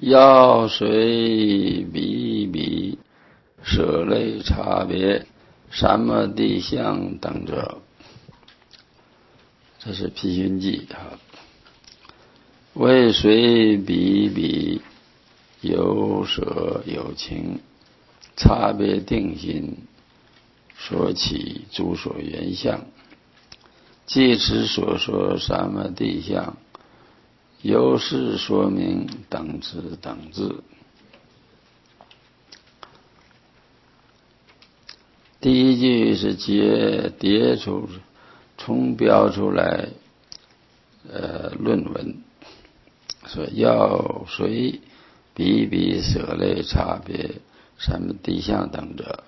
要随比比舍类差别三摩地相等者，这是批寻记啊。为随比比有舍有情差别定心所起诸所缘相，即此所说三摩地相，由是说明等持等至。第一句是叠出重标出来论文，说要随比比舍类差别三摩地相等者。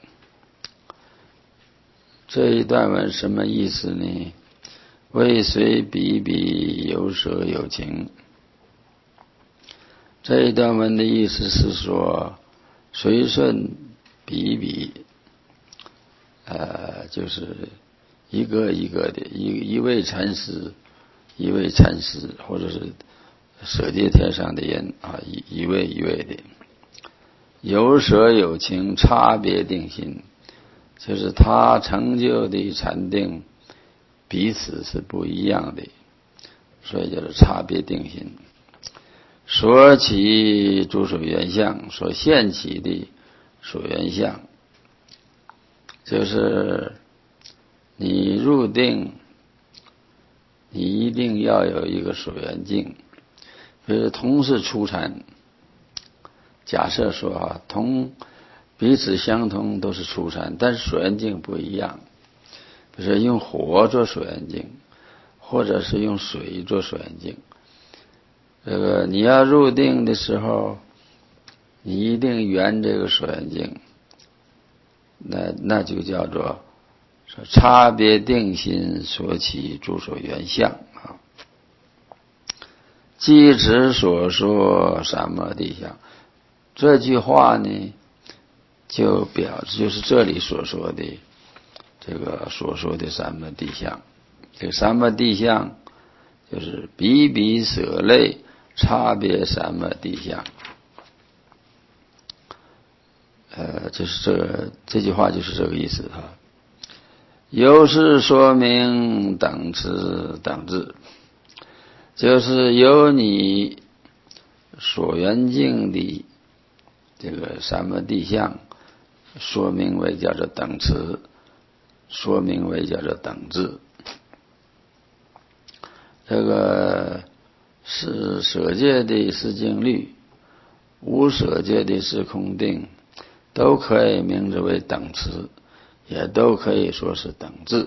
这一段文什么意思呢？为随比比有舍有情。这一段文的意思是说，随顺比比就是一个一个的，一位禅师或者是舍界天上的人啊，一位一位的，有舍有情差别定心，就是他成就的禅定彼此是不一样的，所以叫做差别定心。所起诸所缘相，所现起的所缘相，就是你入定，你一定要有一个所缘境。比如同是初禅，假设说彼此相同都是初禅，但是所缘境不一样。比如说用火做所缘境，或者是用水做所缘境。你要入定的时候，你一定圆这个所缘境，那就叫做差别定心所起诸所缘相啊。即此所说三摩地相，这句话呢，就表示就是这里所说的这个所说的三摩地相。这个三摩地相就是比比舍类差别三摩地相。就是这句话就是这个意思哈。由是说明等持等至，就是由你所缘境的这个三摩地相说明为叫做等持，说明为叫做等至。这个是舍界的是静虑，无舍界的是空定，都可以名字为等持，也都可以说是等至。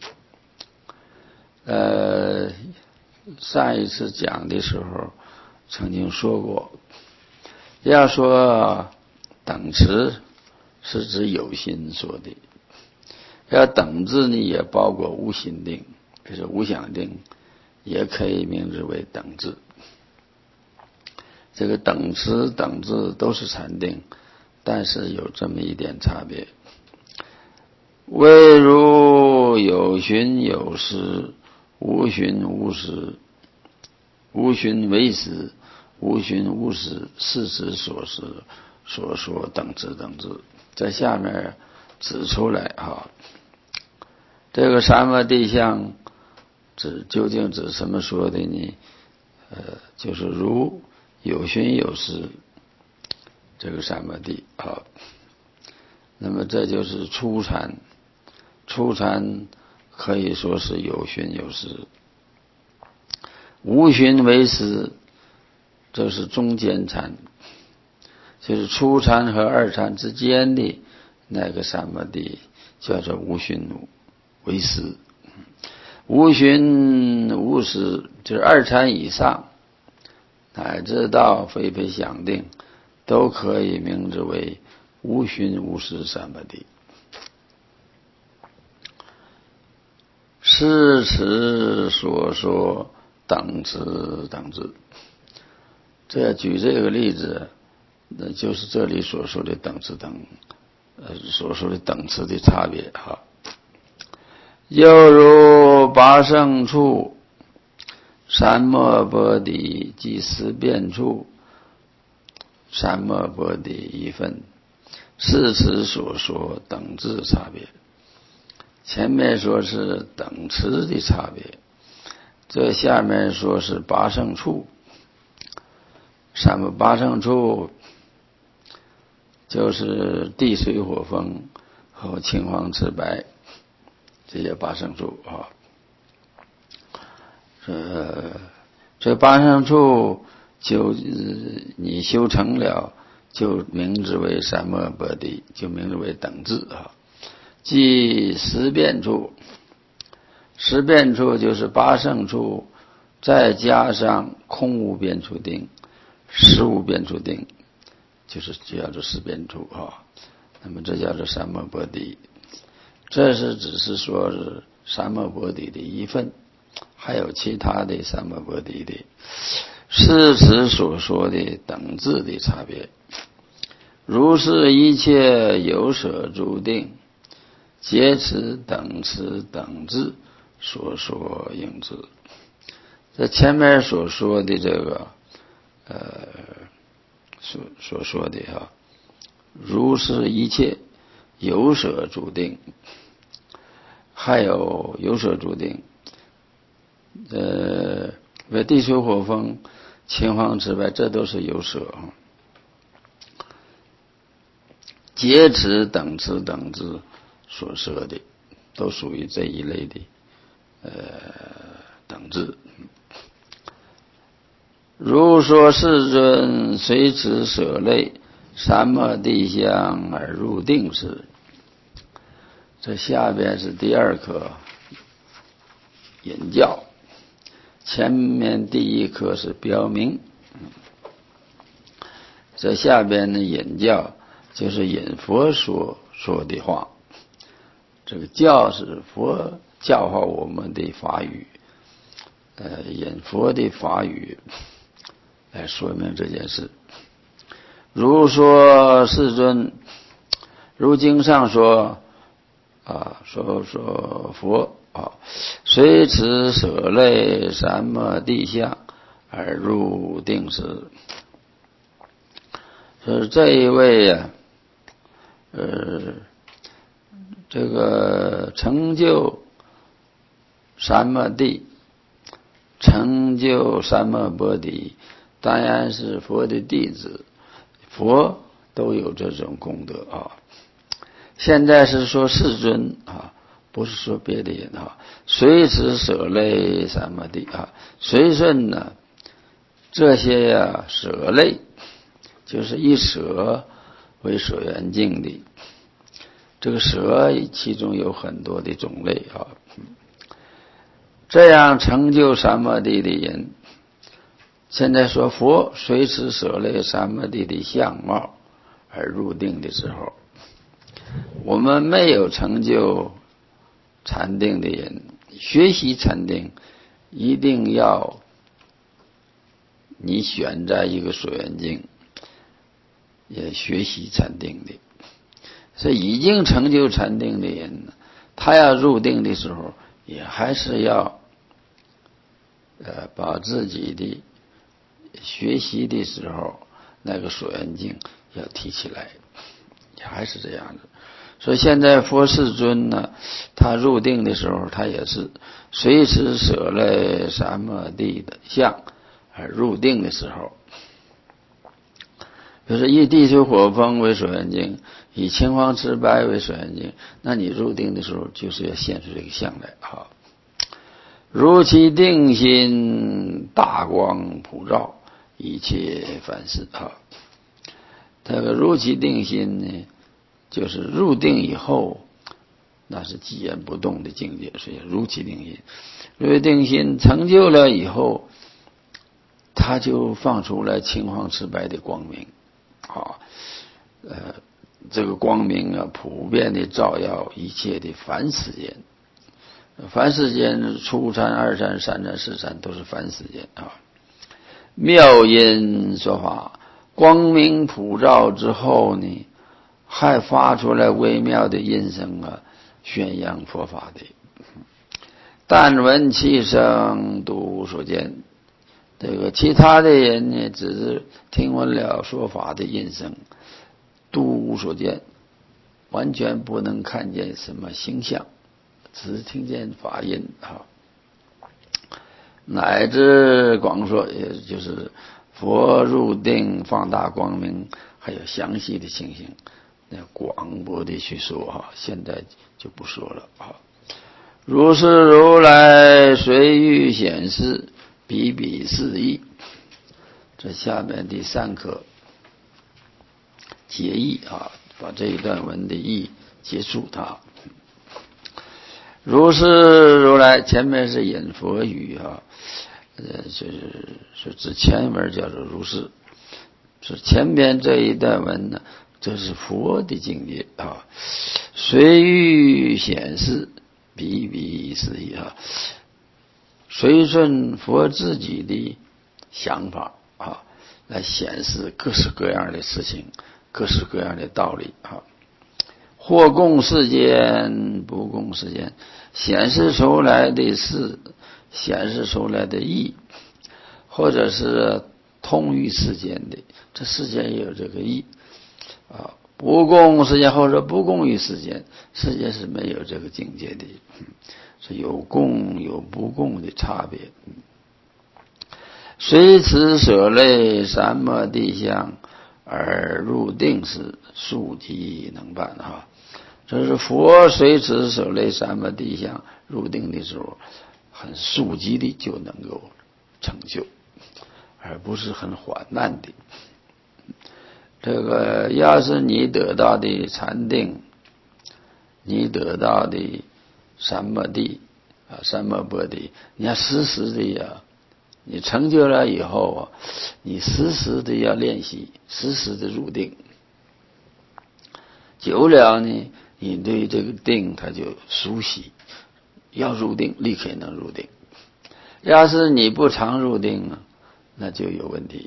上一次讲的时候曾经说过，要说等持是指有心说的，要等至呢也包括无心定，就是无想定，也可以名字为等至。这个等持等至都是禅定，但是有这么一点差别。唯如有寻有识，无寻无识，无寻为识，无寻无识，是指所识所说等持等至。在下面指出来啊，这个三摩地相究竟指什么说的呢？就是如有寻有识这个三摩地啊。那么这就是初禅，初禅可以说是有寻有识。无寻为识，这是中间禅，就是初禅和二禅之间的那个三摩地叫做无寻为识。无寻无识就是二禅以上，乃至到非非想定，都可以名字为无寻无识三摩地。是此所说等持等至。举这个例子，那就是这里所说的等持所说的等持的差别哈。又如八圣处、三摩波底及思辨处， 三摩钵的一分，是此所说等质差别。前面说是等持的差别，这下面说是八圣处。八圣处就是地水火风和青黄赤白，这些八圣处啊。这八圣处就你修成了，就名之为三摩钵的，就名之为等质啊。即十变处，十变处就是八圣处，再加上空无变处定，实无变处定，就叫做十变处啊。那么这叫做三摩钵的，这是只是说是三摩钵的的一份，还有其他的三摩钵的是此所说的等质的差别。如是一切有舍诸定，皆此等持等质所说应知。这前面所说的这个所说的如是一切有舍诸定，还有有舍诸定，为地水火风青黄赤白，这都是有舍，皆此等持等质所设的，都属于这一类的等质。如说世尊随此舍类三摩地相而入定时，这下边是第二课引教，前面第一课是标明，这下边的引教就是引佛所说的话。这个教是佛教化我们的法语，引佛的法语来说明这件事。如说世尊，如经上说说佛随此舍类三摩地相而入定时，是这一位这个成就三摩地，成就三摩钵的，当然是佛的弟子，佛都有这种功德啊。现在是说世尊啊，不是说别的人啊。随此舍类三摩地啊，随顺呢这些舍类，就是以舍为所缘境的。这个舍其中有很多的种类啊。这样成就三摩地的人，现在说佛随此舍类三摩地的相貌而入定的时候，我们没有成就禅定的人，学习禅定一定要你选在一个所缘境也学习禅定的。所以已经成就禅定的人，他要入定的时候，也还是要把自己的学习的时候那个所缘境要提起来，也还是这样的。所以现在佛世尊呢，他入定的时候，他也是随此舍类三摩地的相而入定的时候，就是以地水火风为所缘境，以青黄赤白为所缘境，那你入定的时候就是要现出这个相来啊。如其定心大光普照一切凡事啊。这个如其定心呢，就是入定以后那是寂然不动的境界，所以如其定心。如定心成就了以后，它就放出来青黄赤白的光明啊，这个光明啊，普遍的照耀一切的凡世间。凡世间初禅、二禅、三禅、四禅都是凡世间啊。妙音说法，光明普照之后呢，还发出来微妙的音声啊，宣扬佛法的。但闻其声，独无所见。 这个其他的人呢，只是听闻了说法的音声，都无所见，完全不能看见什么形象，只是听见法音啊。乃至广说，也就是佛入定放大光明，还有详细的情形，那广博的去说哈，现在就不说了啊。如是如来随欲显示，比比是义。这下面第3课结义啊，把这一段文的义结束它。如是如来，前面是引佛语啊，是指前文叫做如是，是前边这一段文呢，这是佛的境界啊。随欲显示，比比是义啊，随顺佛自己的想法啊，来显示各式各样的事情，各式各样的道理啊。或共世间，不共世间，显示出来的事，显示出来的义，或者是通于世间的，这世间也有这个义啊。不共世间，或者不共于世间，世间是没有这个境界的，是有共有不共的差别。随此舍类三摩地相而入定时，速即能办哈。这是佛随此舍类三摩地相入定的时候，很速疾的就能够成就，而不是很缓慢的。这个要是你得到的禅定，你得到的三摩地啊，三摩钵地，你要时时的呀，你成就了以后啊，你时时的要练习，时时的入定。久了呢，你对这个定它就熟悉，要入定立刻能入定。要是你不常入定啊，那就有问题。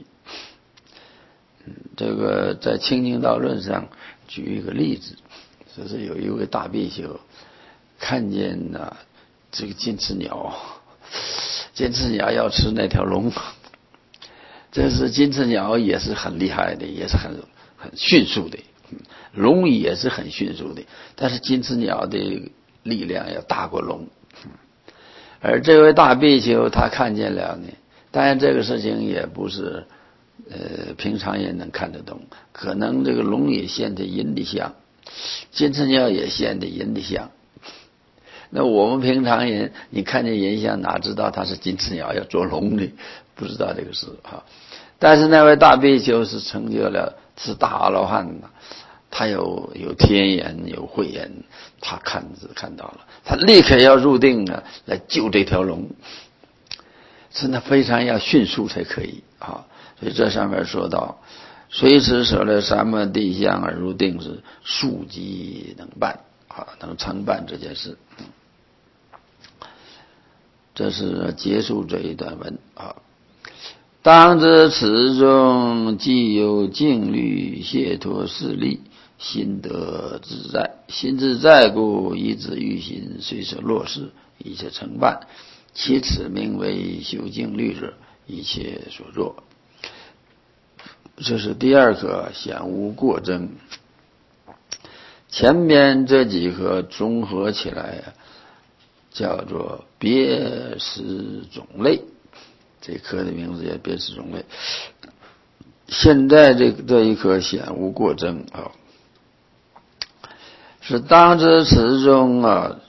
这个在清净道论上举一个例子，说是有一位大比丘看见这个金翅鸟，金翅鸟要吃那条龙，这是金翅鸟也是很厉害的，也是很迅速的，龙也是很迅速的，但是金翅鸟的力量要大过龙。而这位大比丘他看见了呢，当然这个事情也不是平常人能看得懂，可能这个龙也现的阴的相，金翅鸟也现的阴的相。那我们平常人，你看见人像哪知道他是金翅鸟要做龙的，不知道这个事啊。但是那位大比丘是成就了，是大阿罗汉的，他有天眼有慧眼，他看到了，他立刻要入定啊，来救这条龙，是那非常要迅速才可以啊。所以这上面说到，随此舍了三摩地相而入定时，速即能办啊，能成办这件事。这是结束这一段文啊。当知此中既有静虑解脱事力，心得自在，心自在故，一之欲心，虽是落实，一切成办。其此名为修静虑者，一切所作。这是第2课显无过争。前边这几课综合起来叫做别识种类，这课的名字叫别识种类。现在这一课显无过争啊，是当知此中啊，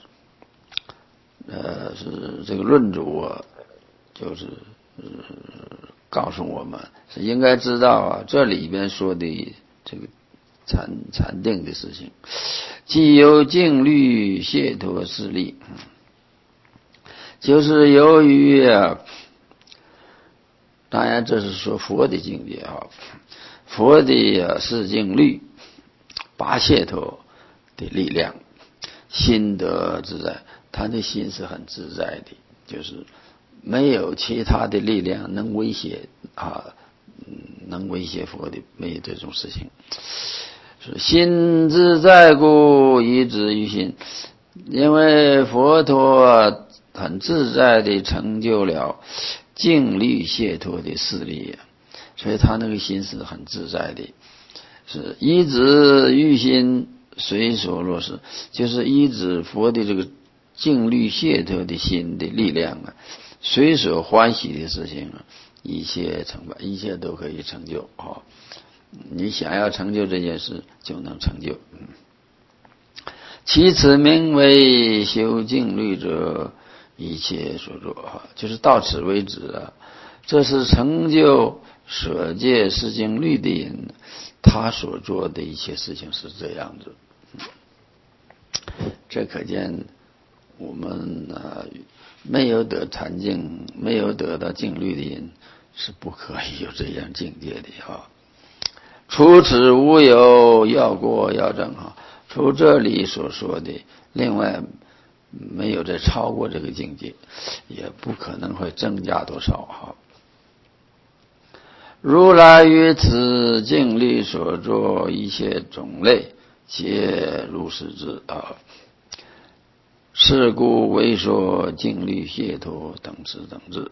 是这个论主啊，就是告诉我们是应该知道啊，这里边说的这个禅定的事情，既有静虑解脱事力，就是由于当然这是说佛的境界啊，佛的是静虑拔解脱的力量，心得自在，他的心是很自在的，就是没有其他的力量能威胁能威胁佛的，没有这种事情。是心自在故，一之于心，因为佛陀很自在地成就了静虑解脱的势力，所以他那个心是很自在的，是依止欲心随所落实，就是依止佛的这个静虑解脱的心的力量啊，随所欢喜的事情啊，一切成办，一切都可以成就啊。你想要成就这件事，就能成就。其此名为修静虑者，一切所作啊，就是到此为止啊。这是成就舍戒释静虑的人，他所做的一切事情是这样子。这可见我们没有得禅境，没有得到静虑的人，是不可以有这样境界的啊。除此无有要过要正哈，除这里所说的，另外没有再超过这个境界，也不可能会增加多少哈。如来于此静虑所作一切种类，皆如是之啊。是故为说静虑解脱等之等之。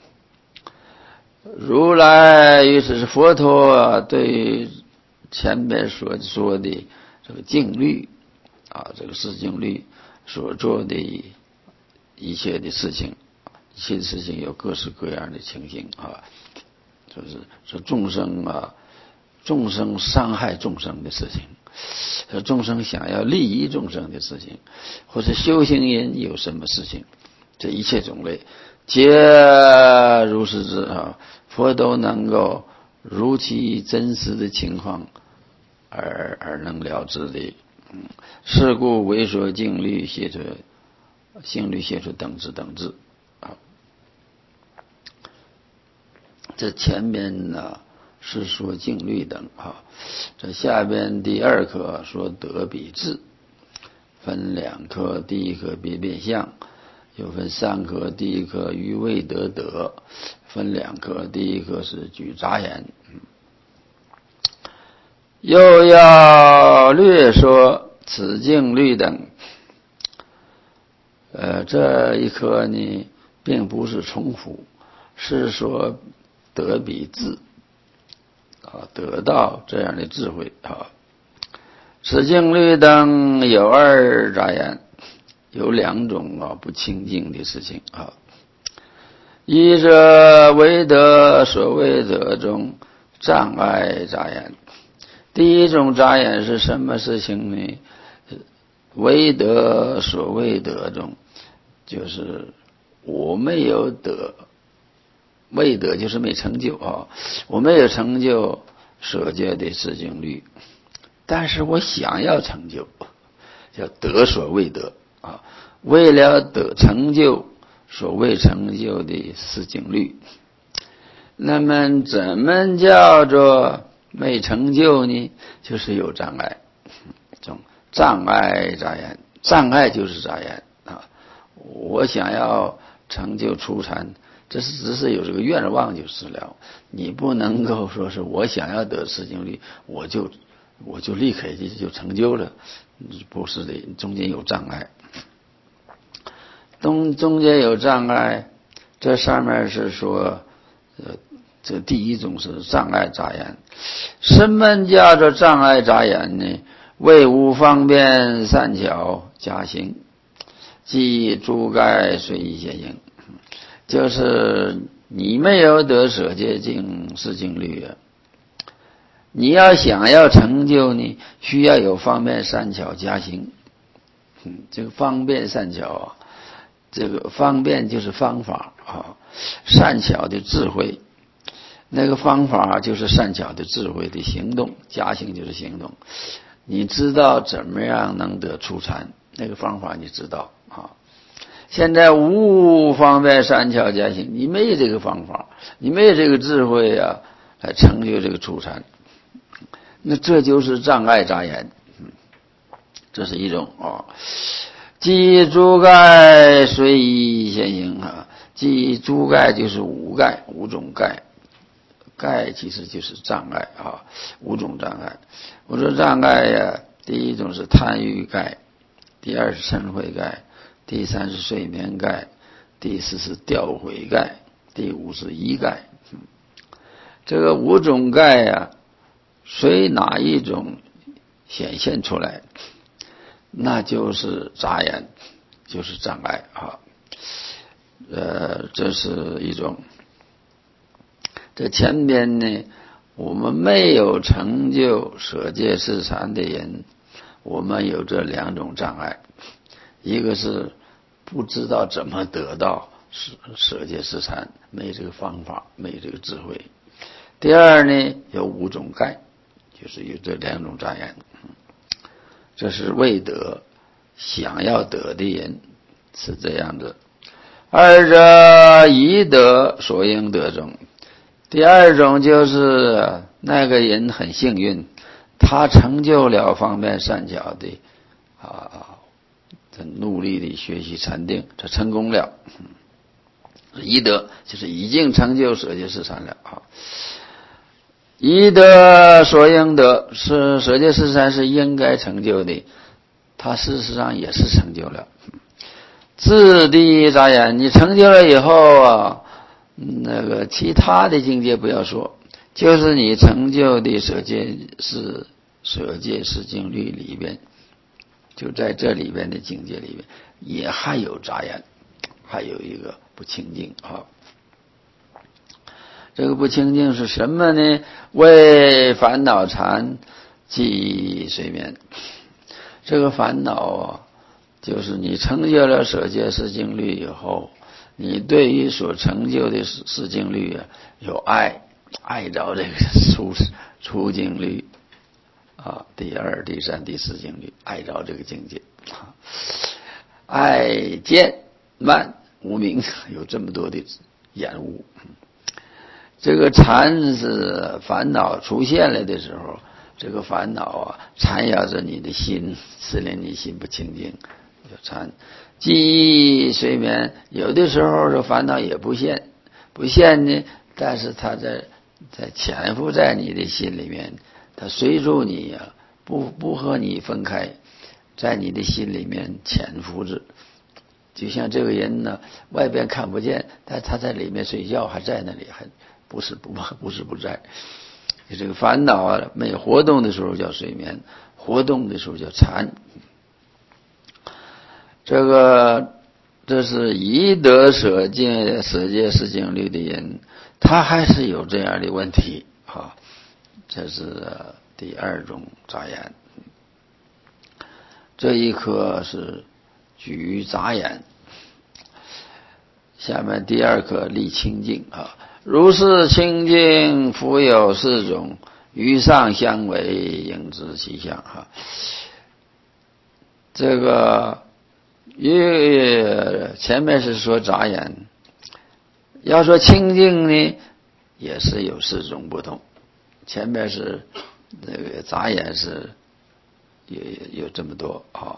如来于此是佛陀对前面所说的这个静虑啊，这个释静虑所做的一切的事情，一切的事情有各式各样的情形啊，就是说众生啊，众生伤害众生的事情，说众生想要利益众生的事情，或者修行人有什么事情，这一切种类皆如是之啊，佛都能够如其真实的情况而能了知的。是故为说静虑解脱、静虑解脱等之等之啊。这前面呢是说静虑等啊，这下边第二课说得比智，分两课，第一课别变相，又分三课，第一课于未得得，分两课，第一课是举杂言。又要略说此静虑等，这一课呢并不是重复，是说得比智啊，得到这样的智慧啊。此静虑等有二杂言，有两种啊不清净的事情啊。一者为得所谓得中障碍杂言。第一种杂言是什么事情呢？为得所谓得中，就是我没有得，未得就是没成就啊，我没有成就舍戒的释静虑，但是我想要成就，叫得所未得啊，为了得成就所谓成就的释静虑，那么怎么叫做没成就呢？就是有障碍，这种障碍杂言，障碍就是杂言啊。我想要成就初禅，这是只是有这个愿望就是了。你不能够说是我想要得释静虑，我就立刻就成就了，不是的，中间有障碍。中间有障碍，这上面是说，这第一种是障碍杂言。什么叫做障碍杂言呢？为无方便善巧假行，即诸盖随意现行，就是你没有得舍戒净释静虑啊。你要想要成就呢，需要有方便善巧假行。这个方便善巧啊，这个方便就是方法啊，善巧的智慧，那个方法就是善巧的智慧的行动，假行就是行动。你知道怎么样能得初禅，那个方法你知道啊。现在无方便善巧假行，你没有这个方法，你没有这个智慧啊，来成就这个初禅，那这就是障碍杂言。这是一种啊。即诸盖随意现行啊，即诸盖就是五盖，五种盖，盖其实就是障碍啊，五种障碍。我说障碍呀，第一种是贪欲盖，第二是嗔恚盖，第三是睡眠盖，第四是掉悔盖， 第五是一盖。这个五种盖啊，随哪一种显现出来，那就是杂言，就是障碍啊。这是一种。这前边呢，我们没有成就舍戒四禅的人，我们有这两种障碍，一个是不知道怎么得到舍戒四禅，没这个方法，没这个智慧。第二呢，有五种盖，就是有这两种障碍。这是未得，想要得的人是这样的。二者宜得所应得中。第二种就是那个人很幸运，他成就了方便善巧的他努力的学习禅定，他成功了。宜得就是已经成就舍戒四禅了啊。宜得所应得，是舍戒四禅是应该成就的，他事实上也是成就了。自地杂言，你成就了以后啊，那个其他的境界不要说，就是你成就的舍戒四境律里边，就在这里边的境界里边，也还有杂言，还有一个不清净啊。这个不清净是什么呢？为烦恼缠即睡眠。这个烦恼啊，就是你成就了舍戒四境律以后，你对于所成就的四境律啊，有爱着这个出境律啊，第二、第三、第四境律，爱着这个境界，爱见慢无明，有这么多的厌恶。这个缠是烦恼出现了的时候，这个烦恼啊缠绕着你的心，使令你心不清净，就缠。记忆睡眠，有的时候这烦恼也不现呢，但是它在潜伏在你的心里面，它随住你啊，不和你分开，在你的心里面潜伏着。就像这个人呢，外边看不见，但他在里面睡觉，还在那里，还不是不在。这个烦恼啊，没活动的时候叫睡眠，活动的时候叫禅。这是宜得舍戒四境律的人，他还是有这样的问题啊。这是第二种杂言。这一课是举杂言，下面第二课立清净啊。如是清净，复有四种，于上相违，应知其相哈。这个前面是说杂言，要说清净呢，也是有四种不同。前面是那个杂言是有这么多啊。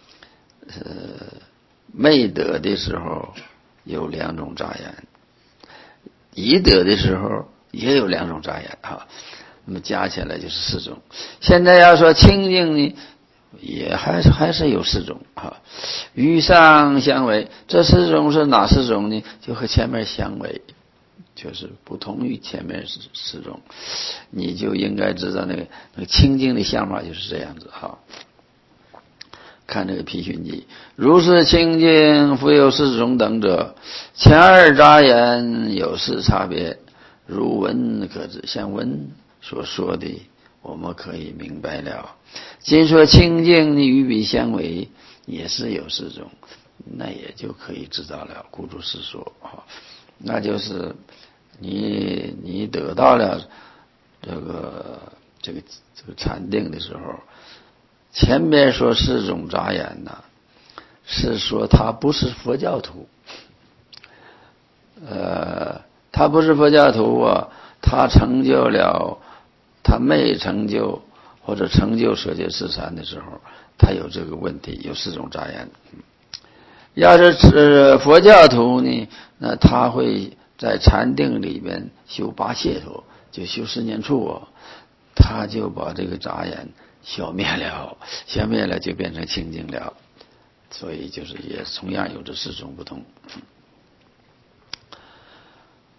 未得的时候有两种杂言，已得的时候也有两种杂言啊，那么加起来就是四种。现在要说清净呢，也还是有四种啊。于上相违，这四种是哪四种呢？就和前面相违，就是不同于前面四种，你就应该知道那个清净的相法就是这样子哈。看这个批训记，如是清净，复有四种等者，前二杂言有四差别，如文可知。像文所说的，我们可以明白了。今说清净，你与彼相违，也是有四种，那也就可以知道了。故诸是说那就是你得到了这个禅定的时候。前面说四种杂言呢，是说他不是佛教徒，他不是佛教徒啊，他成就了，他没成就或者成就舍戒四禅的时候，他有这个问题，有四种杂言。要是佛教徒呢，那他会在禅定里面修八解脱，就修十念处啊，他就把这个杂言消灭了就变成清净了，所以就是也同样有这四种不同。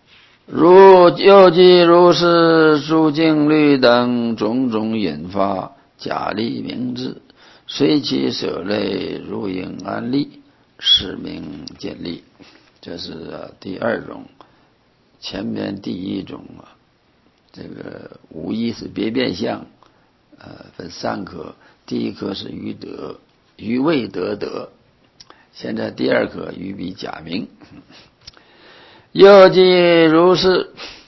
又即如是诸境律等种种引发假立名字，随其舍类如应安立，是名见立。这是第二种。前面第一种这个无一是别变相，分三科。第一科是于德，于未得德。现在第二科于彼假名。又即如是，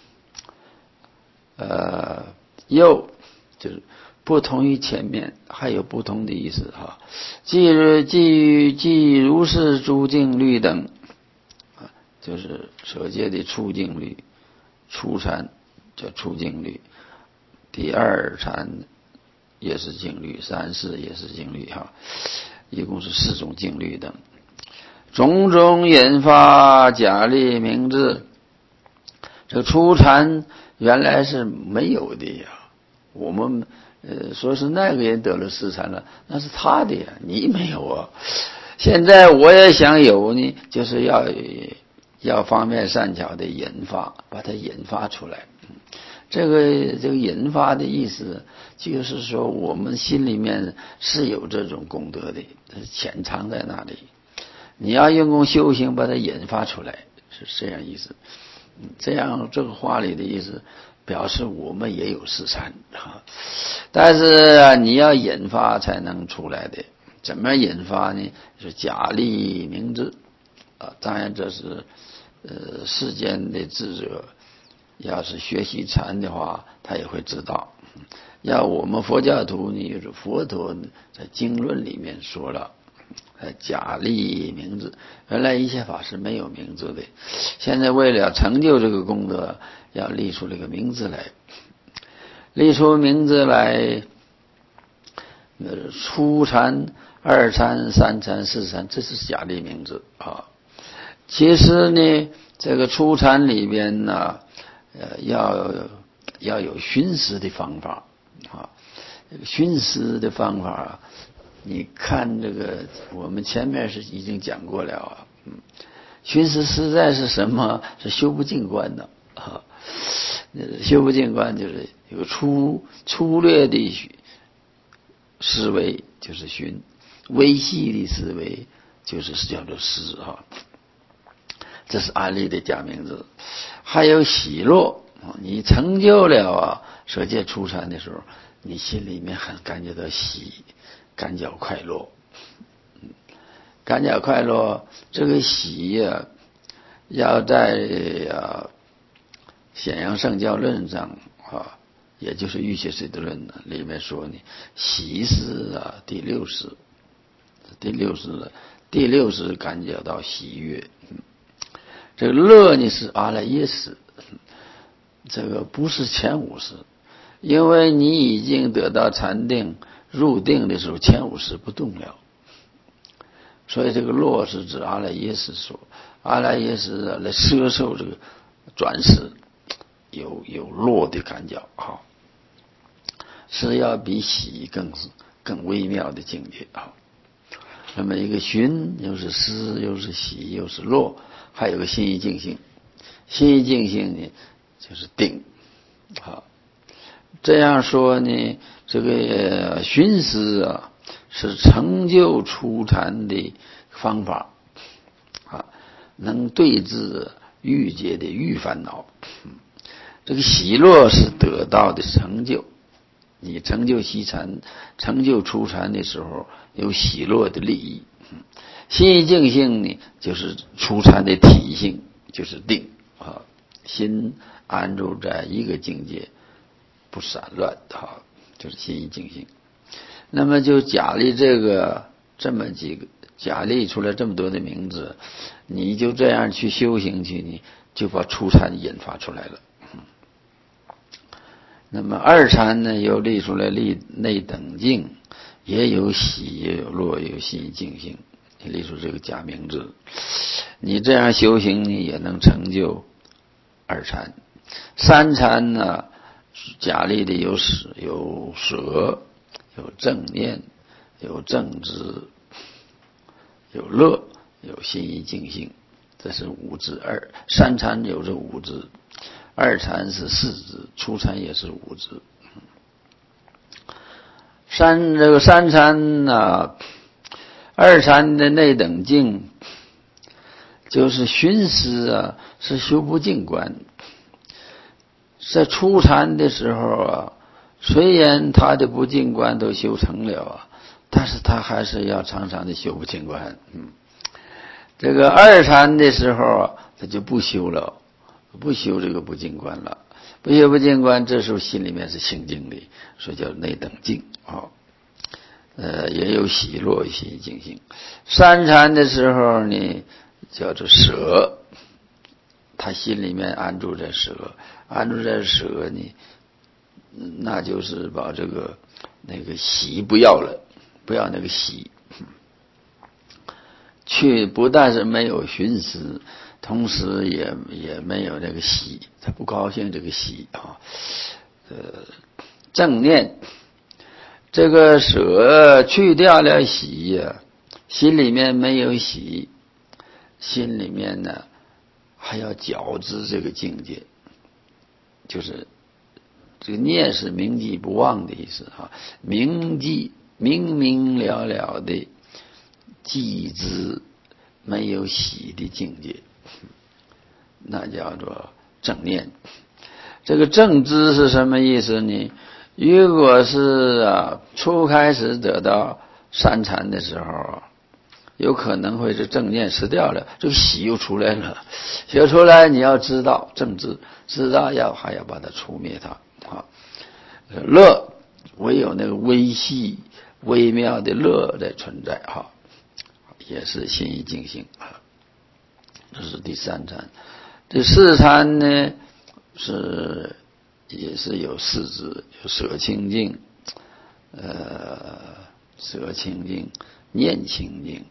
又就是不同于前面，还有不同的意思哈。即如是诸境律等，就是舍戒的出境律，初禅叫出境律，第二禅也是境律，三世也是境律哈，一共是4种境律等。种种引发假立名字，这个初禅原来是没有的呀。我们说是那个人得了4禅了，那是他的呀，你没有啊。现在我也想有呢，就是要方便善巧的引发，把它引发出来。这个引发的意思，就是说我们心里面是有这种功德的，潜藏在那里。你要用功修行，把它引发出来，是这样意思。这样这个话里的意思，表示我们也有4禅，但是你要引发才能出来的。怎么引发呢？是假立名字当然这是世间的智者，要是学习禅的话，他也会知道。要我们佛教徒呢，就是佛陀在经论里面说了。假立名字，原来一切法是没有名字的，现在为了成就这个功德，要立出这个名字来，立出名字来，初禅、2禅、3禅、4禅，这是假立名字啊。其实呢，这个初禅里边呢，要有熏习的方法啊，熏习的方法。你看这个，我们前面是已经讲过了啊。熏习实在是什么？是修不净观的啊。修不净观就是有粗略的思维，就是熏；微细的思维，就是叫做思啊。这是安立的假名字。还有喜乐，你成就了舍戒初禅的时候，你心里面很感觉到喜。感觉快乐，感觉快乐，这个喜呀，要在显扬圣教论上也就是瑜伽师地论里面说呢，喜是第6识，第六识感觉到喜悦。这个乐呢是阿赖耶识，这个不是前5识，因为你已经得到禅定。入定的时候，前5识不动了，所以这个乐是指阿赖耶识说，阿赖耶识来摄受这个转世，有乐的感觉是要比喜更微妙的境界那么一个熏，又是思，又是喜，又是乐，还有个心一净性。心一净性呢，就是定这样说呢，这个熏习是成就初禅的方法能对治欲界的欲烦恼。这个喜乐是得到的成就，你成就西禅、成就初禅的时候，有喜乐的利益。心一净性呢，就是初禅的体性，就是定心安住在一个境界。不散乱就是心一净性。那么就假立这么几个，假立出来这么多的名字，你就这样去修行去，你就把初禅引发出来了。那么2禅呢，又立出来内等境，也有喜，也有乐，也有心一净性，立出这个假名字。你这样修行，你也能成就2禅。3禅呢？假立的有舍，有正念，有正知，有乐，有心一净性，这是5支。3禅有这5支。 二禅是四支，初禅也是五支。这个三禅啊，二禅的内等境，就是寻思啊，是修不净观。在初禅的时候啊，虽然他的不净观都修成了啊，但是他还是要常常的修不净观。这个二禅的时候啊，他就不修了，不修这个不净观了，不修不净观，这时候心里面是清净的，所以叫内等净啊。也有喜乐喜净性。三禅的时候呢，叫做舍，他心里面安住在舍，安住在舍呢，那就是把这个那个喜不要了，不要那个喜，去不但是没有寻思，同时也没有那个喜，他不高兴这个喜啊。正念。这个舍去掉了喜呀，心里面没有喜，心里面呢还要觉知这个境界，就是这个念是铭记不忘的意思啊，铭记明明了了的记知没有喜的境界，那叫做正念。这个正知是什么意思呢？如果是初开始得到三禅的时候啊，有可能会是正念失掉了，这个喜又出来了，喜出来你要知道正知，知道还要把它除灭它啊。乐唯有那个微细微妙的乐在存在哈，也是心意净性啊。这是第三禅。第四禅呢也是有四支，有舍清净，舍清净，念清净，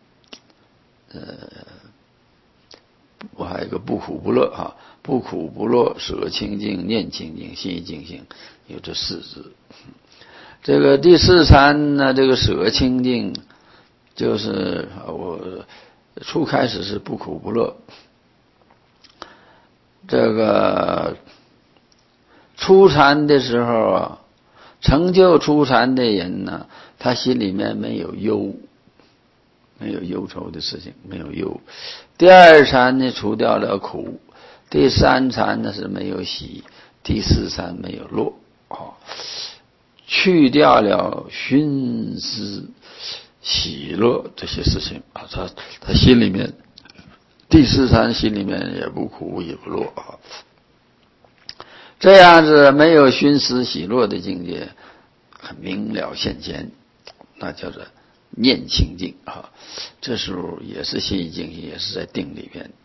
还有一个不苦不乐哈，不苦不乐，舍清净，念清净，心意净性，有这四支。这个第四禅呢，这个舍清净，就是我初开始是不苦不乐，这个初禅的时候啊，成就初禅的人呢，他心里面没有忧愁的事情，没有忧。第二禅呢，除掉了苦；第三禅呢是没有喜；第四禅没有乐啊，去掉了寻思、喜乐这些事情啊，他心里面第四禅心里面也不苦也不乐啊。这样子没有寻思喜乐的境界，很明了现前，那叫做念清净啊。这时候也是心意净性，也是在定里边。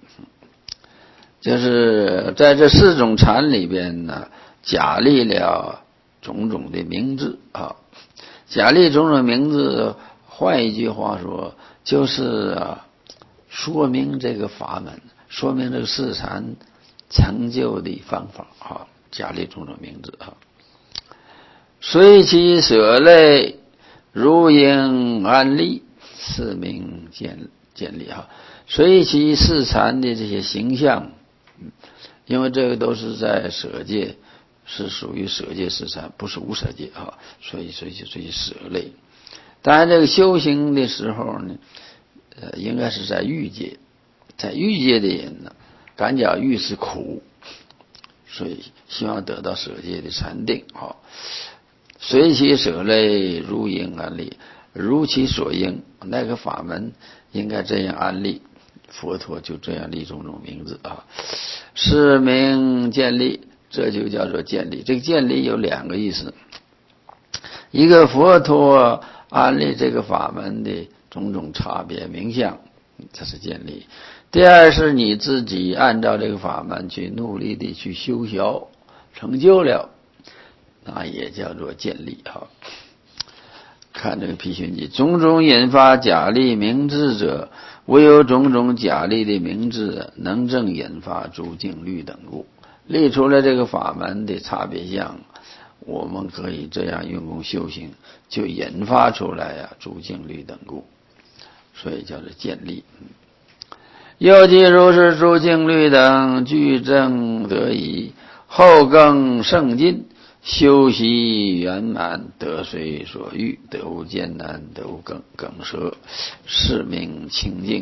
就是在这四种禅里边呢，假立了种种的名字啊。假立种种名字，换一句话说，就是说明这个法门，说明这个四禅成就的方法啊。假立种种名字啊，随其舍类，如应安立，是名建立哈。随其四禅的这些形象，因为这个都是在舍界，是属于舍界四禅，不是无舍界啊，所以舍类。当然，这个修行的时候呢，应该是在欲界，在欲界的人呢，感觉欲是苦。所以希望得到舍界的禅定啊，随其舍类，如应安立，如其所应，那个法门应该这样安立，佛陀就这样立种种名字啊，是名建立，这就叫做建立。这个建立有两个意思，一个佛陀安立这个法门的种种差别名相，这是建立。第二是你自己按照这个法门去努力的去修学，成就了，那也叫做建立哈。看这个批训记，种种引发假立明智者，唯有种种假立的明智，能正引发诸境律等故。立出了这个法门的差别相，我们可以这样用功修行，就引发出来诸境律等故，所以叫做建立。又即如是诸境律等具正得以， 后更胜进，修习圆满，得随所欲，得无艰难，得无梗舌，是名清净。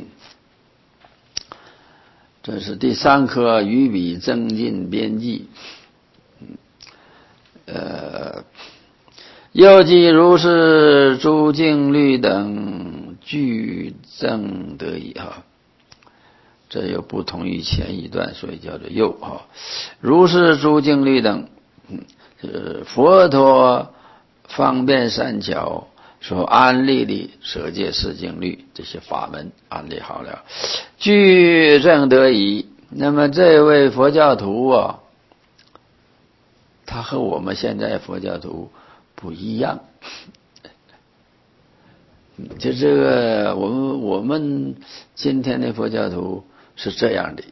这是第3课于彼增进边际。又即如是诸境律等俱增得已哈，这又不同于前一段，所以叫做又哈。如是诸境律等，佛陀方便善巧所安立的舍戒世经律这些法门安立好了，俱增得已。那么这位佛教徒啊，他和我们现在佛教徒不一样。就这个我们今天的佛教徒是这样的，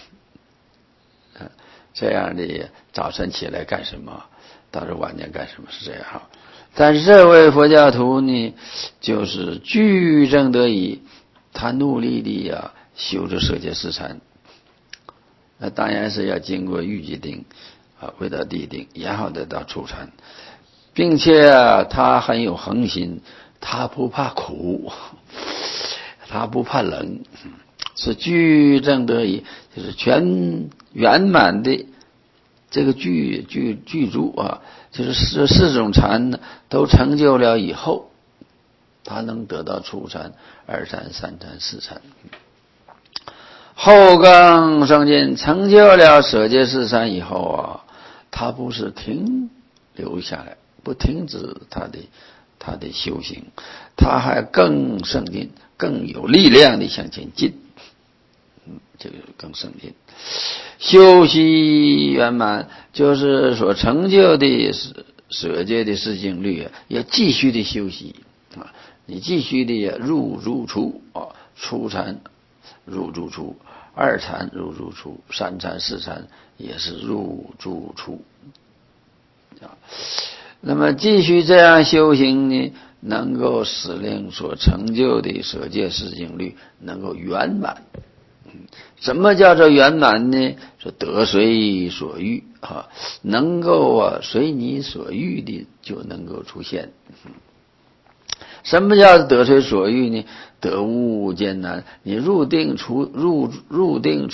这样的早晨起来干什么，到了晚年干什么，是这样。但是这位佛教徒呢，就是俱增得已，他努力的修着舍戒四禅，那当然是要经过欲界定回到地定，然后得到初禅，并且他很有恒心，他不怕苦，他不怕冷，是俱增得已，就是全圆满的这个具足就是四种禅呢都成就了以后，他能得到初禅、二禅、三禅、四禅。后更胜进，成就了舍戒四禅以后他不是停留下来，不停止他的修行，他还更胜进，更有力量的向前进。这个更胜进。修习圆满，就是所成就的舍戒的世经律要继续的修习你继续的入出初禅入出，二禅入出，三禅四禅也是入出那么继续这样修行呢，能够使令所成就的舍戒世经律能够圆满。什么叫做圆满呢？说得随所欲能够随你所欲的就能够出现。什么叫得随所欲呢？得无艰难，你入定出定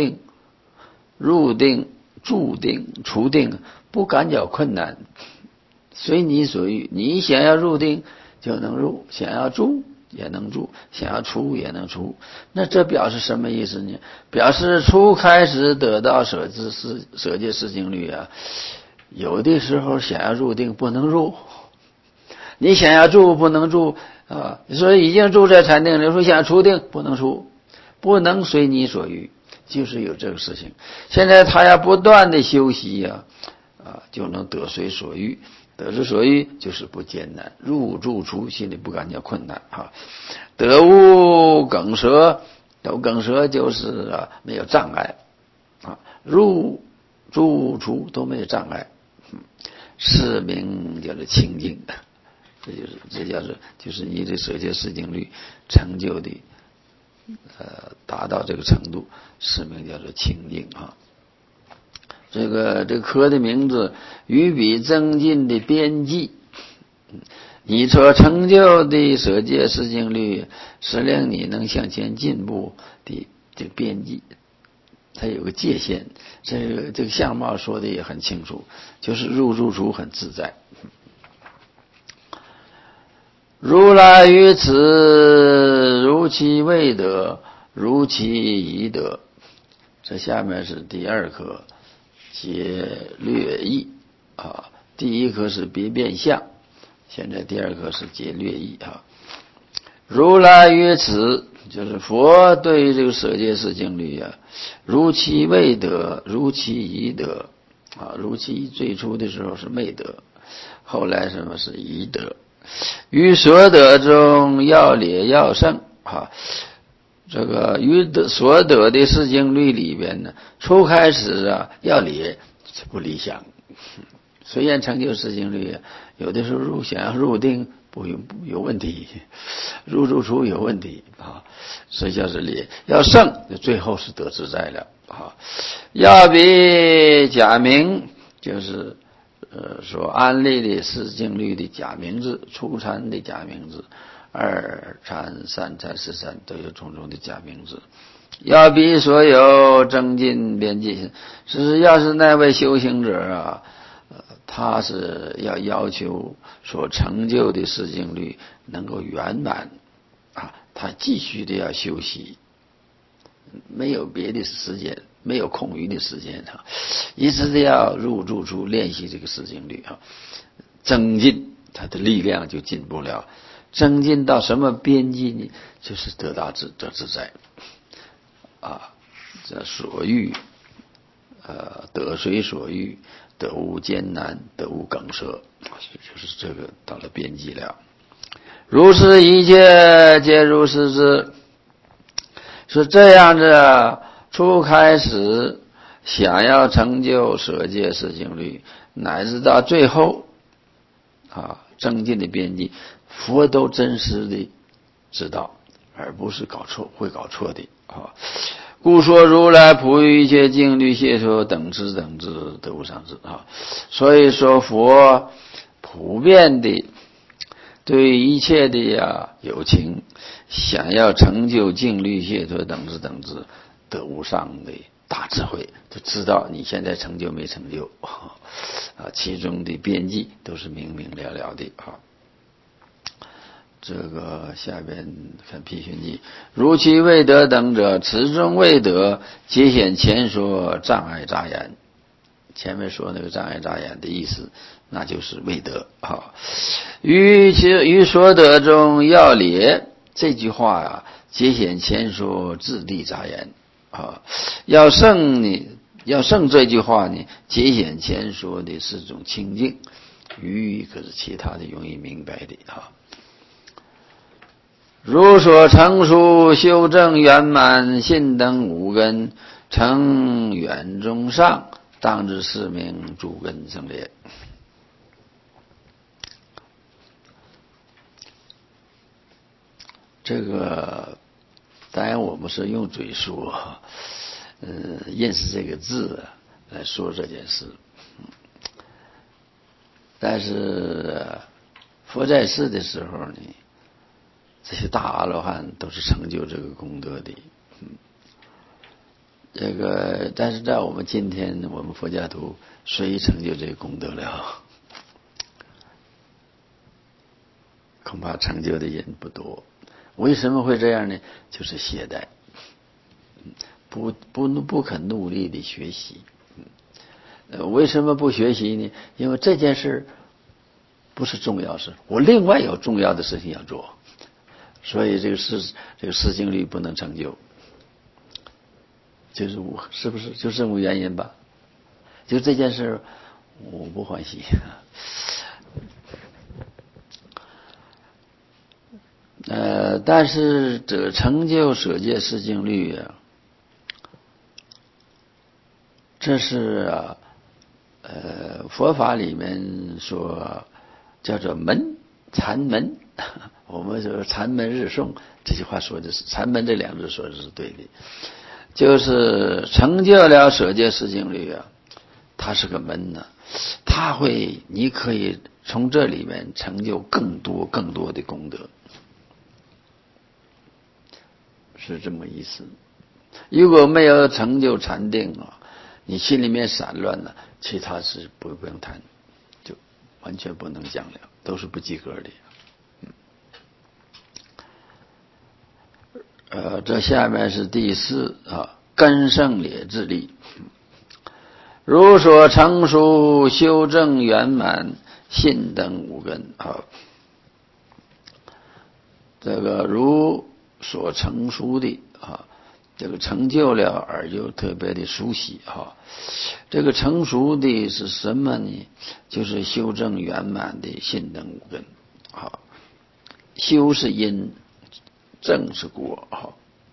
住定出定，不感觉困难，随你所欲，你想要入定就能入，想要住也能住，想要出也能出。那这表示什么意思呢？表示初开始得到舍戒世经律有的时候想要入定不能入，你想要住不能住所以已经住在禅定了，说想要出定不能出，不能随你所欲，就是有这个事情。现在他要不断的修习就能得随所欲，得之所欲就是不艰难，入住出心里不感觉困难得无梗舌，得梗舌就是没有障碍入住出都没有障碍，是名叫做清净。就是你的舍戒世经律成就的达到这个程度，是名叫做清净这个科的名字于彼增进的边际，你所成就的舍戒世经律是令你能向前进步的这个边际，它有个界限。这个相貌说的也很清楚，就是入出很自在。如来于此如其未得，如其已得。这下面是第2课解略义第1课是别变相，现在第2课是解略义如来于此，就是佛对这个舍戒世经律如其未得，如其已得如其最初的时候是未得，后来什么是已得。于所得中要劣要胜这个于所得的世经律里边呢，初开始要劣不理想，虽然成就世经律有的时候想要入定不有问题，入出有问题所以叫是劣。要胜最后是得自在了啊。要比假名就是所安立的四静虑的假名字，初禅的假名字，二禅、三禅、四禅都有种种的假名字。要比所有增进边际，要是那位修行者啊，他是要求所成就的四静虑能够圆满啊，他继续的要修习，没有别的时间，没有空余的时间啊，一直的要入住处练习这个四静虑啊，增进他的力量就进步了，增进到什么边际呢？就是得自在啊，这所欲得随所欲，得无艰难，得无梗塞，就是这个到了边际了。如是一切皆如是之，是这样子。初开始想要成就舍戒四静虑，乃至到最后啊增进的边际，佛都真实的知道，而不是会搞错的啊。故说如来普于一切静虑解脱等之得无上智啊。所以说佛普遍的对一切的有情，想要成就静虑解脱等之得无上的大智慧，就知道你现在成就没成就啊，其中的边际都是明明了了的啊。这个下边看批训记，如其未得等者，此中未得，皆显前说障碍杂言。前面说那个障碍杂言的意思，那就是未得啊。于所得中要劣，这句话啊，皆显前说自地杂言啊。要胜这句话呢，皆显前说的是种清净，于可是其他的容易明白的啊。如所成熟修正圆满信等五根，成远中上，当知是名诸根生劣。这个当然我们是用嘴说，认识这个字来说这件事，但是佛在世的时候呢，这些大阿罗汉都是成就这个功德的，这个但是在我们今天，我们佛教徒谁成就这个功德了？恐怕成就的人不多。为什么会这样呢？就是懈怠，不肯努力的学习。为什么不学习呢？因为这件事不是重要事，我另外有重要的事情要做，所以这个四静虑不能成就。就是是不是就这么原因吧？就这件事我不欢喜。但是这成就舍戒四静虑啊，这是佛法里面说叫做禅门。我们说禅门日诵这句话说的是禅门这两字说的是对的，就是成就了舍戒四静虑啊，它是个门呢，你可以从这里面成就更多的功德，是这么意思。如果没有成就禅定啊，你心里面散乱了，其他是不用谈，就完全不能讲了，都是不及格的。这下面是第四啊，根胜劣自利。如所成熟修正圆满信等五根啊，这个如所成熟的啊，这个成就了而又特别的熟悉啊。这个成熟的是什么呢？就是修正圆满的信等五根啊。修是因，正是果啊。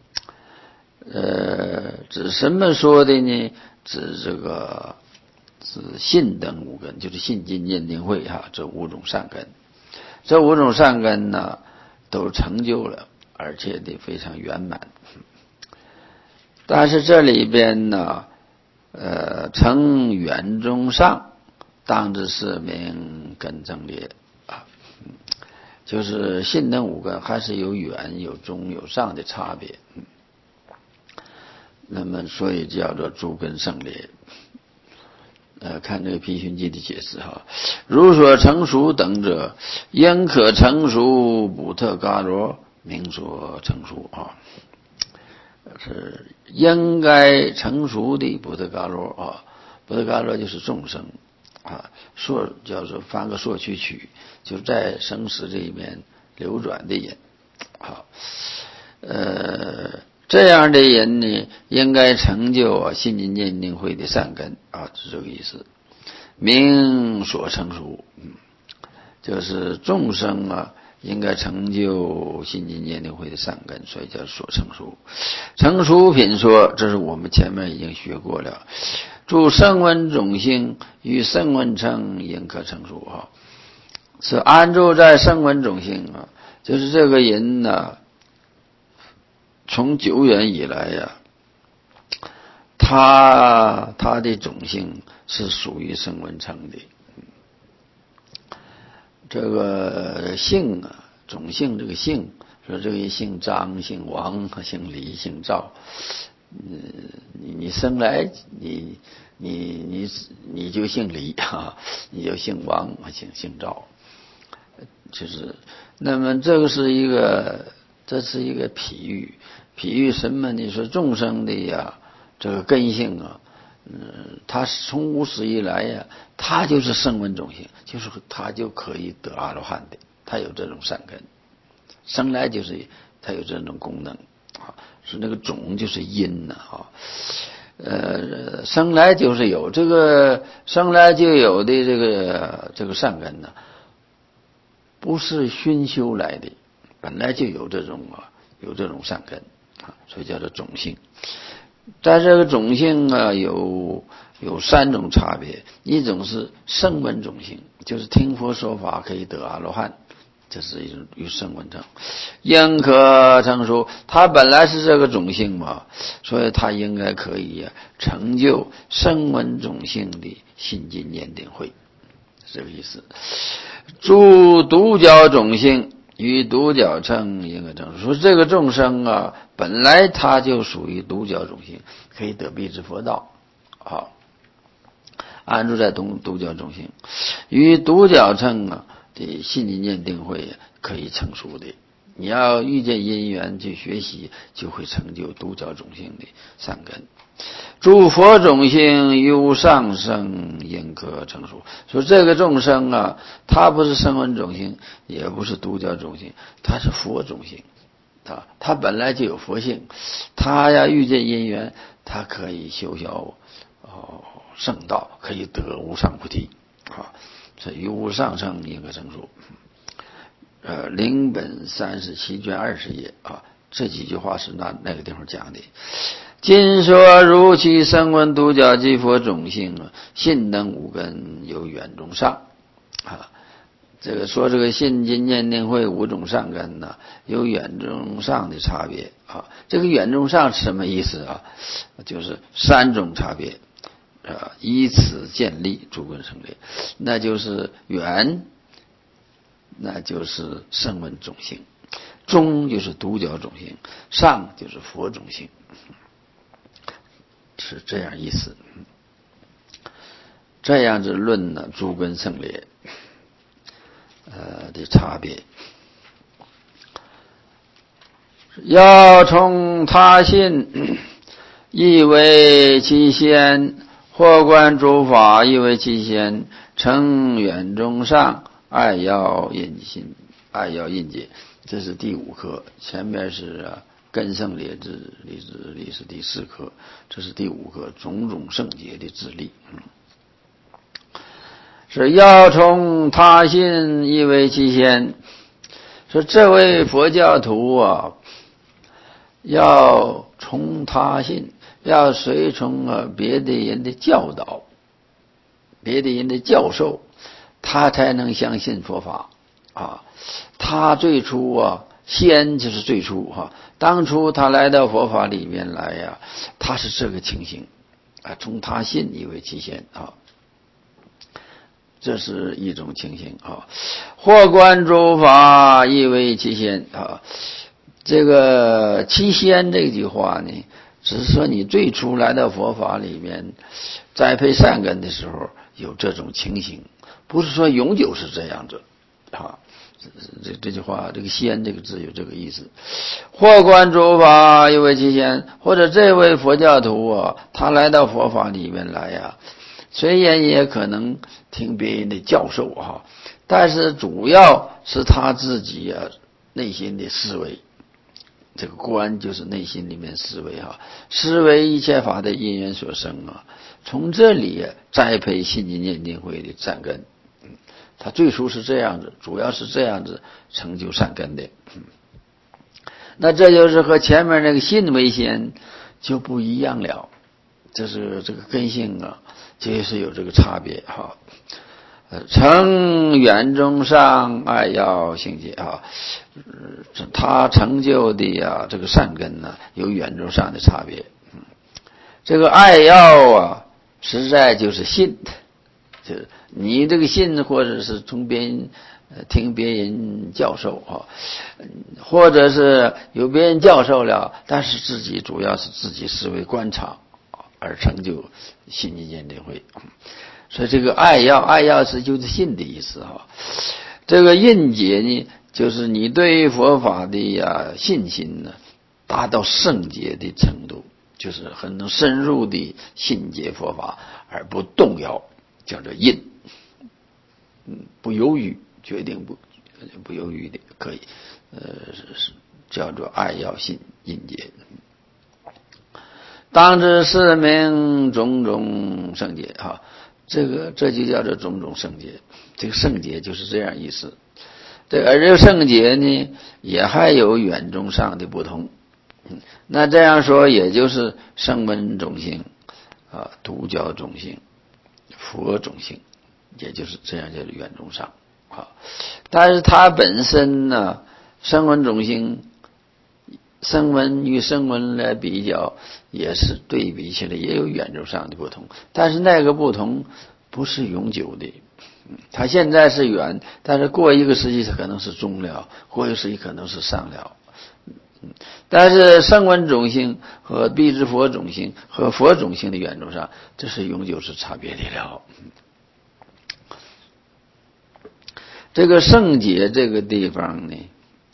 指什么说的呢？指这个是信等五根，就是信近念定慧这五种善根。这五种善根呢，都成就了，而且得非常圆满。 但是这里边呢，称远中上，当知是名根正列啊，就是信等五根还是有远、有中、有上的差别。那么所以叫做诸根胜列。看这个毗熏记的解释哈，如所成熟等者，应可成熟补特伽罗，名所成熟啊，是应该成熟的补特伽罗啊，补特伽罗就是众生啊，说叫做翻个说取取，就在生死这里面流转的人啊，这样的人呢，应该成就信心鉴定慧的善根啊，是这个意思。名所成熟，就是众生啊，应该成就信心鉴定慧的善根，所以叫所成熟。成熟品说，这是我们前面已经学过了。诸声闻种性与声闻乘应可成熟啊，是安住在声闻种性啊，就是这个人呢。从久远以来呀，他的种性是属于声闻乘的。这个姓啊，种姓这个姓，说这个姓张、姓王、姓李、姓赵，你生来你就姓李啊，你就姓王、姓赵，就是那么这是一个譬喻。譬喻什么呢？说众生的呀，这个根性啊，他从无始以来呀，他就是声闻种性，就是他就可以得阿罗汉的，他有这种善根，生来就是他有这种功能啊，是那个种就是因呐啊，生来就是有这个生来就有的这个善根呢，不是熏修来的，本来就有这种善根。所以叫做种性，在这个种性啊，有三种差别。一种是声闻种性，就是听佛说法可以得阿罗汉，这是一种与声闻乘。应可成熟，他本来是这个种性嘛，所以他应该可以成就声闻种性的信心鉴定慧，是这个意思。诸独角种性与独角乘应可成熟，说这个众生啊，本来他就属于独角种性，可以得必之佛道。好，安住在独角种性，与独角乘啊的信心鉴定慧可以成熟的。你要遇见因缘去学习，就会成就独角种性的善根。诸佛种性与无上生应可成熟，说这个众生啊，他不是声闻种性，也不是独角种性，他是佛种性，他本来就有佛性，他呀遇见因缘，他可以修小圣道，可以得无上菩提啊，这与无上生应可成熟。灵本37卷20页啊，这几句话是那个地方讲的。今说如其声闻独角即佛种性啊，信等五根有远中上啊。这个说这个信心鉴定慧五种善根呢，有远中上的差别啊。这个远中上是什么意思啊？就是三种差别啊，依此建立诸根胜劣。那就是远，那就是声闻种性；中就是独角种性；上就是佛种性。是这样意思，这样子论呢，诸根胜劣的差别。要从他信，亦为其先；或观诸法，亦为其先。成远中上，爱要印心，爱要印解。这是第5课，前面是根胜劣智，理是第4课，这是第5课，种种圣洁的智力。是要从他信，亦为其先。说这位佛教徒啊，要从他信，要随从别的人的教导，别的人的教授，他才能相信佛法啊。他最初先就是最初哈，当初他来到佛法里面来呀，他是这个情形啊，从他信以为其先啊，这是一种情形啊。或观诸法以为其先啊，这个其先这句话呢，只是说你最初来到佛法里面栽培善根的时候有这种情形，不是说永久是这样子啊。这句话，这个先这个字有这个意思。或观诸法以为其先，或者这位佛教徒啊，他来到佛法里面来呀，虽然也可能听别人的教授哈，但是主要是他自己啊内心的思维。这个观就是内心里面思维哈，思维一切法的因缘所生啊，从这里栽培信心念定慧的善根。他最初是这样子，主要是这样子成就善根的。那这就是和前面那个信为先就不一样了，这是这个根性啊，就是有这个差别哈。成远中上爱要性解啊，他成就的呀这个善根呢，有远中上的差别。这个爱要啊，实在就是信，就是你这个信，或者是从别人听别人教授啊，或者是有别人教授了，但是自己主要是自己思维观察而成就信心见定慧。所以这个爱要是就是信的意思哈。这个印解呢，就是你对佛法的信心呢，达到圣洁的程度，就是很能深入的信解佛法而不动摇，叫做印。不犹豫，决定不犹豫的可以，叫做爱要信印解。当知四名种种圣解哈。这就叫做种种圣洁，这个圣洁就是这样意思。而这个圣洁呢，也还有远中上的不同。那这样说，也就是声闻种性啊，独教种性，佛种性，也就是这样叫做远中上啊。但是它本身呢，声闻种性，声闻与声闻来比较，也是对比起来也有远中上的不同，但是那个不同不是永久的。它现在是远，但是过一个时期它可能是中了，过一个时期可能是上了。但是声闻种性和辟支佛种性和佛种性的远中上，这是永久是差别的了。这个圣解这个地方呢，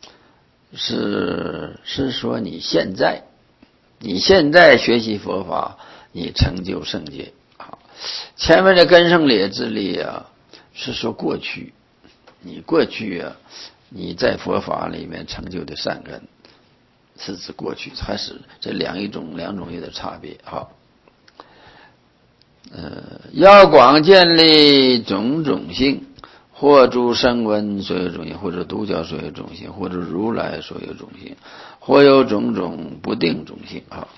是说你现在学习佛法，你成就圣解啊。前面的根胜劣之力啊，是说过去，你过去啊，你在佛法里面成就的善根，是指过去，还是这两种有点差别哈。要广建立种种性。或诸声闻所有种性，或者独教所有种性，或者如来所有种性，或有种种不定种性啊。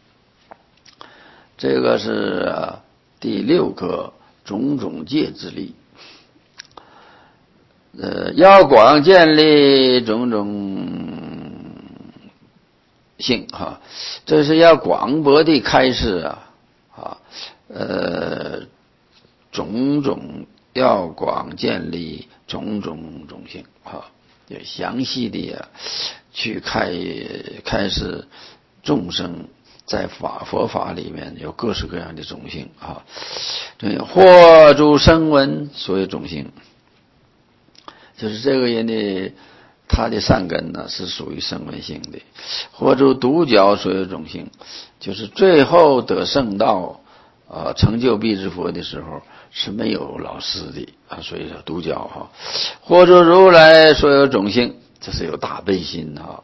这个是第六课种种戒之力。要广建立种种性哈，这是要广博的开示种种。要广建立种种种性啊，要详细的去开示众生在佛法里面有各式各样的种性啊。或诸声闻所有种性，就是这个人的他的善根呢是属于声闻性的。或诸独教所有种性，就是最后得圣道成就辟支佛的时候是没有老师的啊，所以说独教哈。或者如来所有种性，这是有大悲心哈，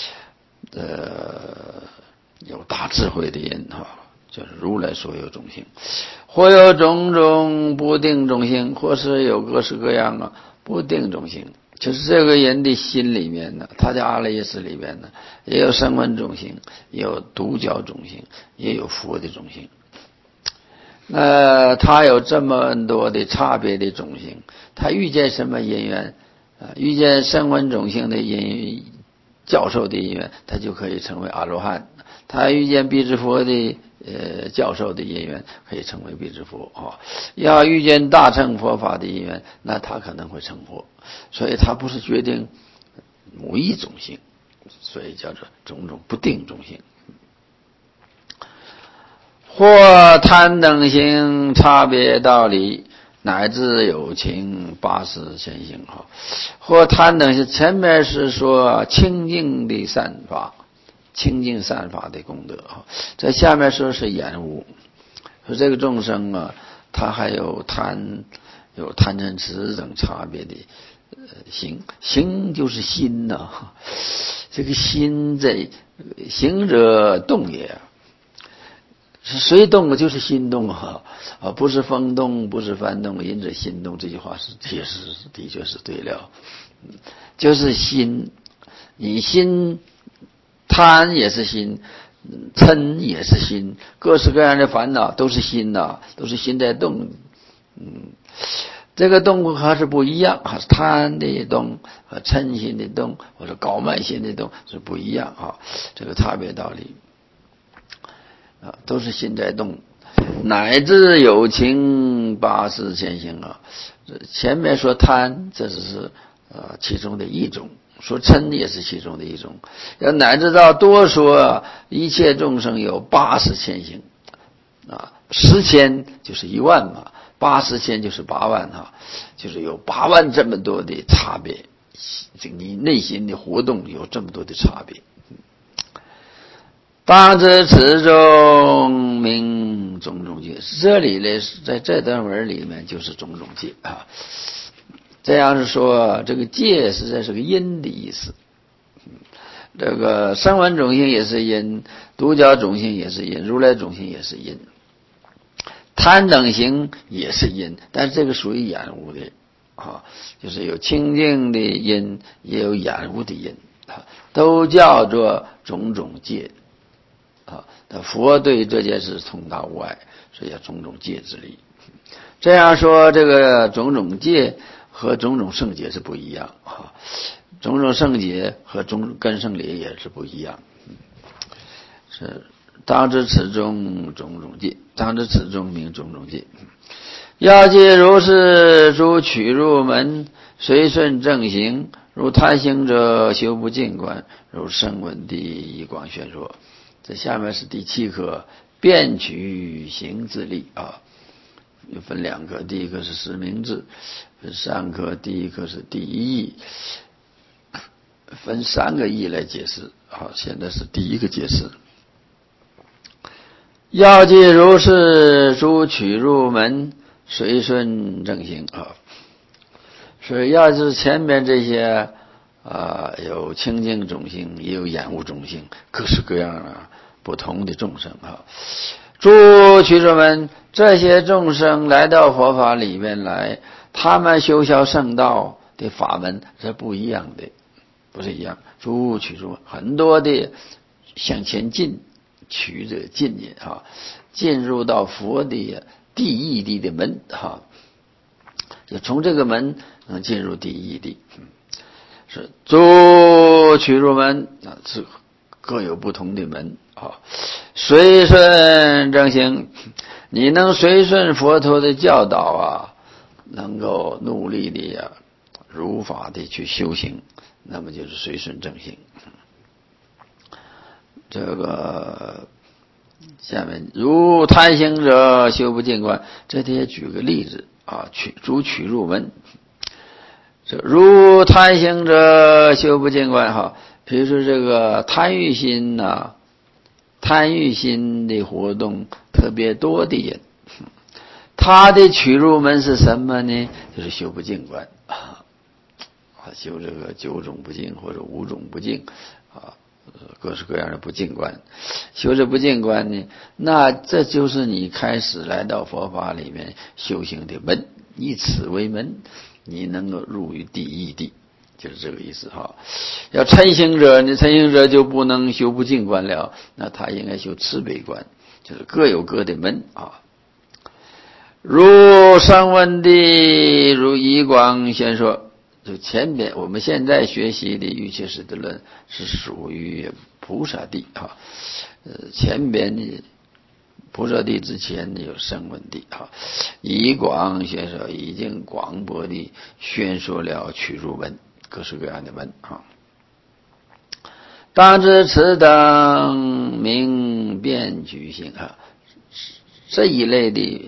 有大智慧的人哈，就是如来所有种性。或有种种不定种性，或是有各式各样不定种性，就是这个人的心里面呢，他的阿赖耶识里面呢，也有声闻种性，也有独教种性，也有佛的种性。他有这么多的差别的种性，他遇见什么因缘遇见声闻种性的因教授的因缘，他就可以成为阿罗汉。他遇见辟支佛的教授的因缘，可以成为辟支佛啊。要遇见大乘佛法的因缘，那他可能会成佛。所以他不是决定某一种性，所以叫做种种不定种性。或贪等行差别道理，乃至有情八识现行哈。或贪等行，前面是说清净的善法，清净善法的功德哈。在下面说是厌恶，说这个众生啊，他还有贪嗔痴等差别的行就是心呐、这个心在行者动也。是谁动就是心动啊，不是风动，不是幡动，因着心动，这句话的确是对了，就是心，你心贪也是心，嗔也是心，各式各样的烦恼都是心呐，都是心在动，这个动还是不一样，还是贪的动和嗔心的动，或者高慢心的动是不一样啊，这个差别道理。都是心在动，乃至有情八识现行啊。前面说贪，这只是其中的一种；说嗔也是其中的一种。要乃至到多说一切众生有八识现行啊，10千就是1万嘛，80千就是8万哈，就是有8万这么多的差别。这个你内心的活动有这么多的差别。当知此中名种种界，这里呢，在这段文里面就是种种界啊。这样是说，这个界实在是个因的意思。这个声闻种性也是因，独觉种性也是因，如来种性也是因，贪等行也是因，但是这个属于厌恶的啊，就是有清净的因，也有厌恶的因啊，都叫做种种界。佛对这件事通达无碍，所以叫种种界之理。这样说，这个种种界和种种圣解是不一样啊，种种圣解和根圣理也是不一样。是当知此中种种界，当知此中名种种界。要记如是，诸取入门，随顺正行，如贪行者修不净观，如声闻地以广宣说。这下面是第7课，辩取行之力啊，分2课，第一课是实名制，分3课，第一课是第一义，分3个义来解释。好，现在是第一个解释。要记如是，诸取入门，随顺正行啊，所以要是前面这些有清净种性，也有厌恶种性，各式各样啊不同的众生啊。诸取入门，这些众生来到佛法里面来，他们修学圣道的法门是不一样的，不是一样。诸取入门，很多的向前进，取这个进也啊，进入到佛的第一地的门哈，就从这个门能进入第一地。是诸取入门啊，是各有不同的门啊。随顺正行，你能随顺佛陀的教导啊，能够努力的如法的去修行，那么就是随顺正行。这个下面如贪行者修不净观，这里也举个例子啊，诸取入门。这如贪行者修不净观哈，比如说这个贪欲心呐，贪欲心的活动特别多的人，他的取入门是什么呢？就是修不净观啊，修这个9种不净或者5种不净啊，各式各样的不净观。修这不净观呢，那这就是你开始来到佛法里面修行的门，以此为门，你能够入于第一地，就是这个意思哈。要嗔行者，你嗔行者就不能修不净观了，那他应该修慈悲观，就是各有各的门啊。如声闻地如以广宣说， 就前边我们现在学习的瑜伽师的论是属于菩萨地啊，前边的菩萨地之前有声闻地啊。以广先生已经广博地宣说了取入门，各式各样的门啊。当知此等名辩取行啊，这一类的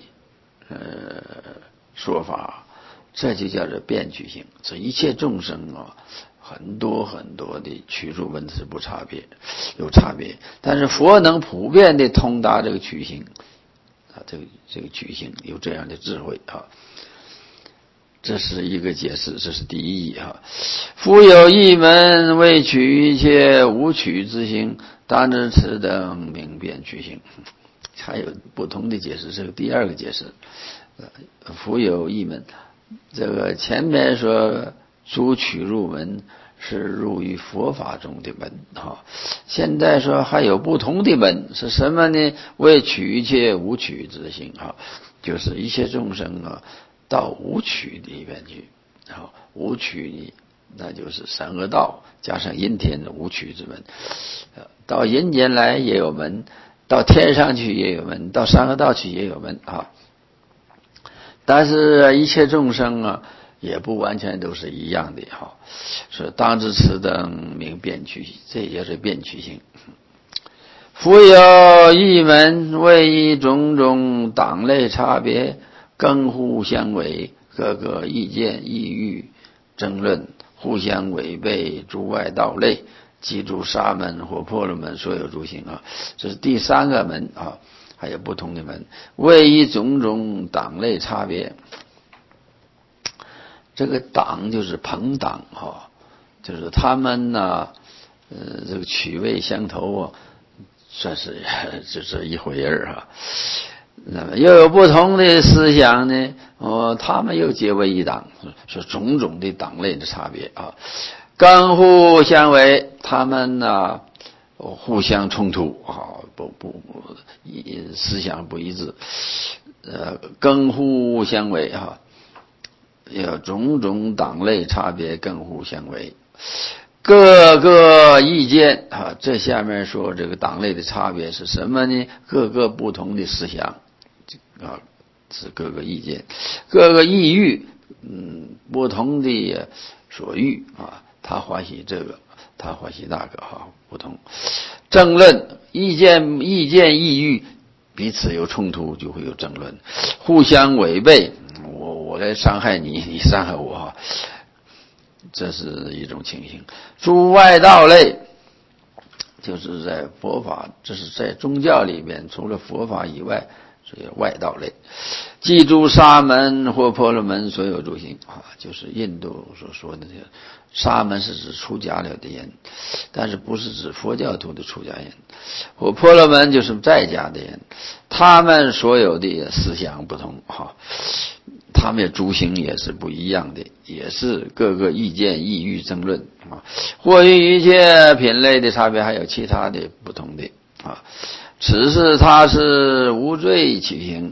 说法，这就叫做辩取行。这一切众生啊，很多很多的取入门是不差别，有差别，但是佛能普遍的通达这个取行啊，这个取行有这样的智慧啊。这是一个解释，这是第一义啊。复有一门为取一切无取之行，当知此等名辩取行。还有不同的解释，这个第二个解释。复有一门，这个前面说诸取入门是入于佛法中的门啊，现在说还有不同的门，是什么呢？为取一切无取之行啊，就是一切众生啊到无取里边去啊，无取呢，那就是三恶道加上阴天的无取之门，到阴间来也有门，到天上去也有门，到三恶道去也有门啊。但是一切众生啊，也不完全都是一样的哈。说当知此等名辩取，这也是辩取行。复有一门为以种种党类差别，更互相违，各个意见意欲争论，互相违背诸外道类，即诸沙门或婆罗门所有诸行啊。这是第三个门啊。还有不同的门，为以种种党类差别。这个党就是朋党啊，就是他们呢，这个趣味相投啊，算是就是一伙人啊。那么又有不同的思想呢，他们又结为一党，是种种的党类的差别啊。更互相违，他们呢互相冲突啊，思想不一致，更互相违哈，有种种党类差别，更互相违，各个意见啊。这下面说这个党类的差别是什么呢？各个不同的思想啊，是各个意见，各个意欲，不同的所欲啊，他欢喜这个，他欢喜那个哈，不同争论意见意欲彼此有冲突，就会有争论，互相违背，我来伤害你，你伤害我，这是一种情形。诸外道类，就是在佛法，这是在宗教里面，除了佛法以外，所以外道类，即诸沙门或婆罗门所有诸行啊，就是印度所说的这个沙门是指出家了的人，但是不是指佛教徒的出家人，或婆罗门就是在家的人，他们所有的思想不同哈，他们的诸行也是不一样的，也是各个意见意欲争论啊，或于一切品类的差别，还有其他的不同的啊。此事他是无罪起行，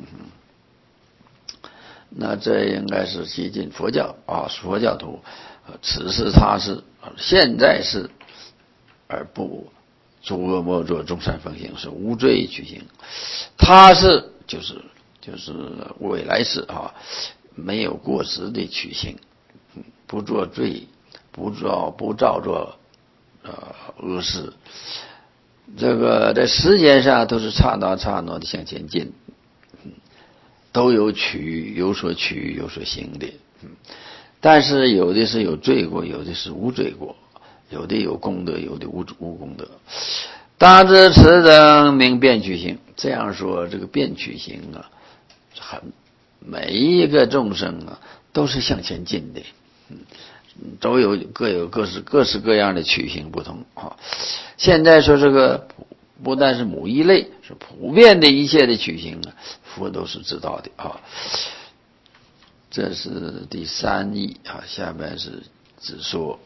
那这应该是接近佛教啊，佛教徒。此事他是现在是，而不诸恶莫作，众善奉行，是无罪取行。他是就是未来世啊，没有过失的取行，不做罪，不造作恶事。这个在时间上都是刹那刹那的向前进，都有所取有所行的，但是有的是有罪过，有的是无罪过，有的有功德，有的无功德。当知此等名辩取行，这样说这个辩取行啊，每一个众生啊都是向前进的，都有各式各样的取行不同啊。现在说这个不但是某一类，是普遍的一切的取行啊，佛都是知道的啊。这是第三义啊，下面是只说，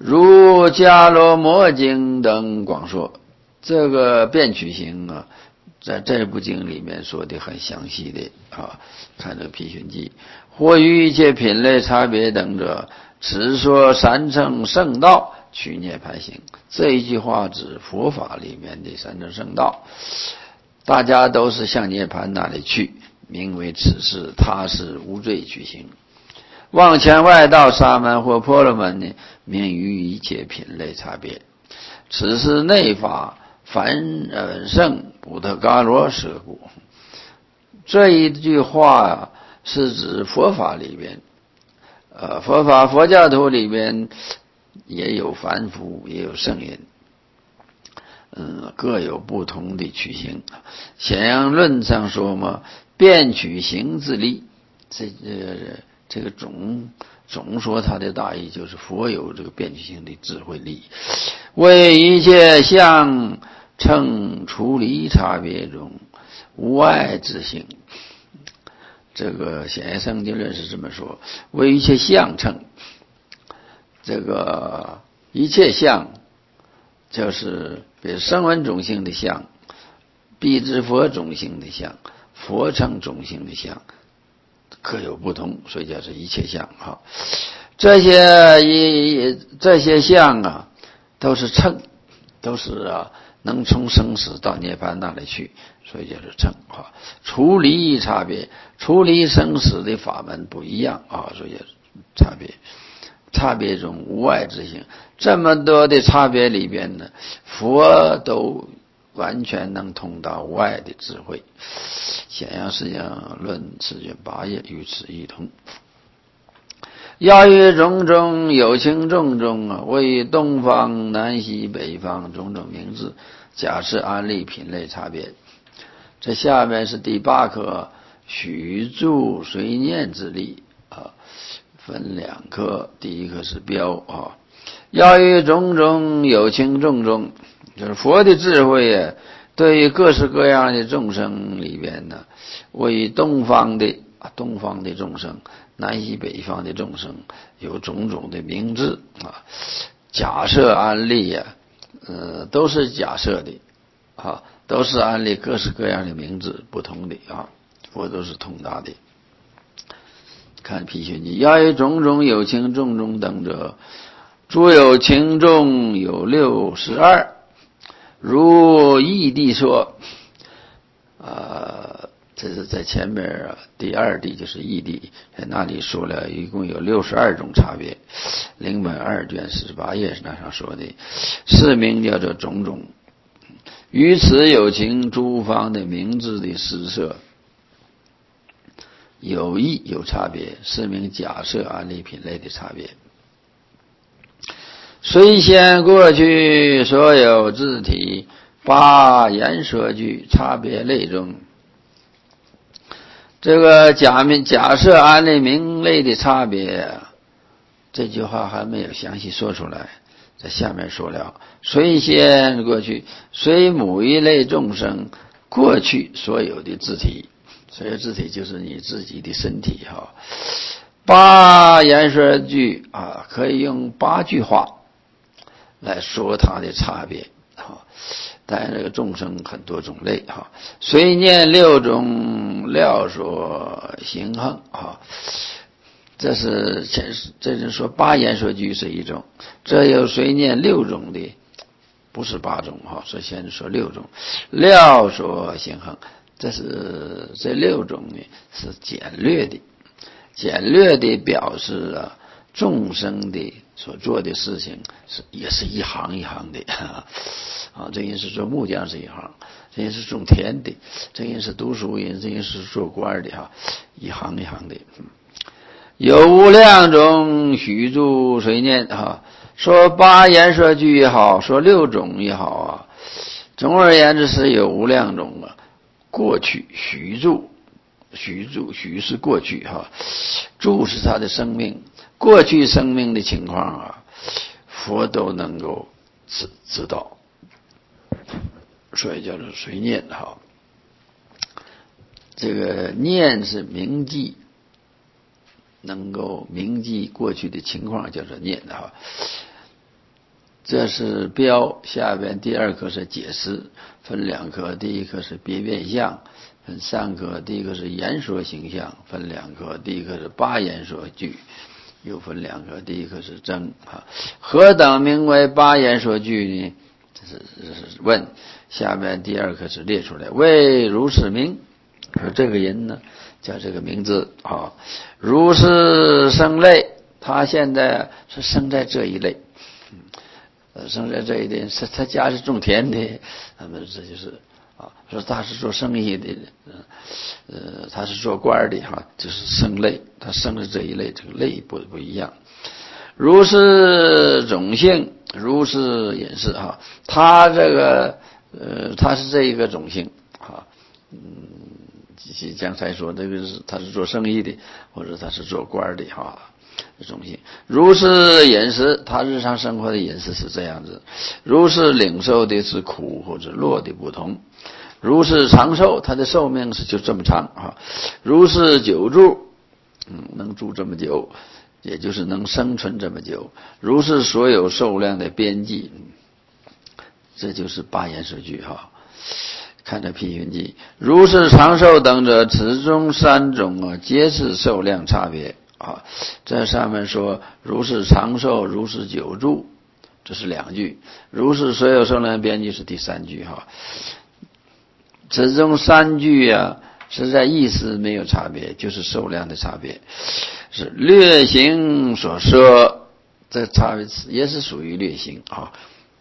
如迦罗摩经等广说，这个辩取行啊， 在这部经里面说的很详细的看这个辟寻记，或于一切品类差别等者，此说三乘圣道去涅槃行。这一句话指佛法里面的三乘圣道，大家都是向涅槃那里去，名为此事，他是无罪去行。望前外道沙门或婆罗门呢，名于一切品类差别。此是内法凡圣补特伽罗舍故。这一句话是指佛法里边，佛教徒里边也有凡夫，也有圣人，各有不同的取行。显阳论上说嘛，辩取行自利，这个总说它的大意就是佛有这个辩取性的智慧力，为一切相称处理差别中无碍之性。这个显阳圣经论是这么说，为一切相称，这个一切相就是比如声闻种性的相，必知佛种性的相，佛称种性的相，各有不同，所以叫做一切相这些相都是称，都是能从生死到涅槃那里去，所以叫做称处理差别，处理生死的法门不一样所以叫差别。差别中无碍之性，这么多的差别里边呢，佛都完全能通达无碍的智慧。显阳世相论4卷8页与此一同。要于种种有情种种为东方南西北方种种名字，假设安立品类差别。这下面是第8课许住随念之力分2课，第1课是标要于种种有情种种，就是佛的智慧对于各式各样的众生里边呢，为东方的众生，南西北方的众生有种种的名字假设安立都是假设的都是安立各式各样的名字，不同的佛都是通达的。看辟寻记，要于种种有情种种等者，诸有情众有62，如义谛说这是在前面第2谛就是义谛，在那里说了一共有62种差别。灵本2卷48页是那上说的，是名叫做种种。于此有情诸方的名字的施设有异有差别，是名假设安立品类的差别。虽先过去所有字体8言说句差别类中，这个假设安立名类的差别这句话还没有详细说出来，在下面说了，虽先过去，虽某一类众生过去所有的字体，所有字体就是你自己的身体8言说句可以用8句话来说它的差别当然这个众生很多种类虽念6种料说行行这是说8言说句是一种，这又随念6种的不是8种所以先说6种料说行行，这6种呢是简略的表示众生的所做的事情也是一行一行的这人是做木匠是一行，这人是种田的，这人是读书人，这人是做官的一行一行的。有无量种许住随念说8言说句也好，说6种也好总而言之是有无量种过去许是过去住是他的生命，过去生命的情况佛都能够知道，所以叫做随念这个念是铭记，能够铭记过去的情况叫做念这是标，下边第二课是解释，分两课，第一课是别变相，分三课，第一个是言说形象，分两课，第一个是八言说句，又分两课，第一课是争啊。何等名为八言说句呢？这是问。下面第二课是列出来，为如是名，说这个人呢叫这个名字啊，如是生类，他现在是生在这一类，生在这一类，是他家是种田的，那么这就是啊，说他是做生意的，他是做官的哈，就是生类，他生在这一类，这个类不一样。如是种姓，如是也是哈，他这个他是这一个种姓啊，刚才说这个是他是做生意的，或者他是做官的哈，种姓。如是饮食，他日常生活的饮食是这样子。如是领受的是苦或者乐的不同。如是长寿，他的寿命是就这么长啊。如是久住，能住这么久，也就是能生存这么久。如是所有寿量的边际，这就是八言说句哈。看这批云记，如是长寿等者，此中三种皆是寿量差别啊。这上面说如是长寿，如是久住，这是两句；如是所有寿量边际是第三句哈。此中三句实在意思没有差别，就是寿量的差别，是略行所说，这差别也是属于略行啊。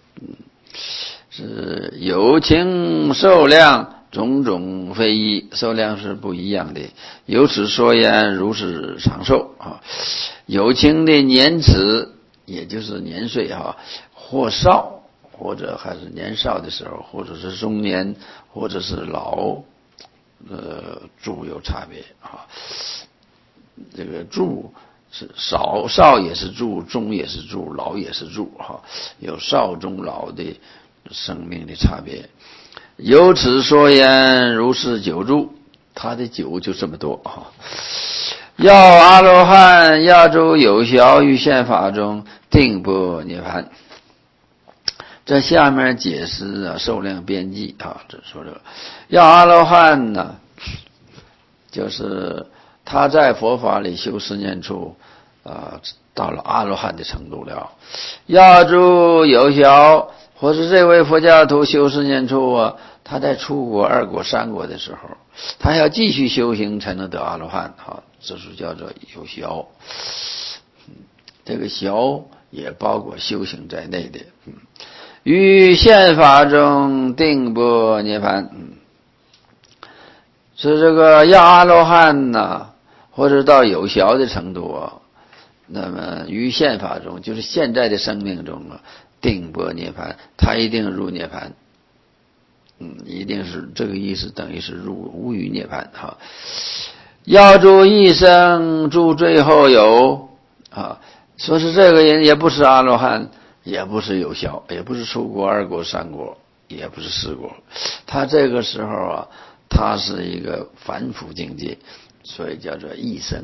是有情寿量种种非一，寿量是不一样的。由此说言，如是长寿啊。有情的年齿，也就是年岁或少，或者还是年少的时候，或者是中年，或者是老，住有差别啊。这个住是少也是住，中也是住，老也是住哈，有少中老的生命的差别。由此说言，如是久住，他的久就这么多哈。要阿罗汉要住有效于宪法中定波涅槃。这下面解释寿量边际啊，这说这个要阿罗汉呢，就是他在佛法里修10年处到了阿罗汉的程度了。要住有效，或是这位佛教徒修10年处他在出国、2国、3国的时候，他要继续修行才能得阿罗汉这是叫做有效。这个效也包括修行在内的。于宪法中定波涅槃，是这个要阿罗汉或者到有效的程度那么于宪法中，就是现在的生命中定波涅槃，他一定入涅槃。一定是这个意思，等于是入无余涅槃要住一生，住最后有说是这个人也不是阿罗汉，也不是有效，也不是出国、2国、3国，也不是4国，他这个时候他是一个凡夫境界，所以叫做一生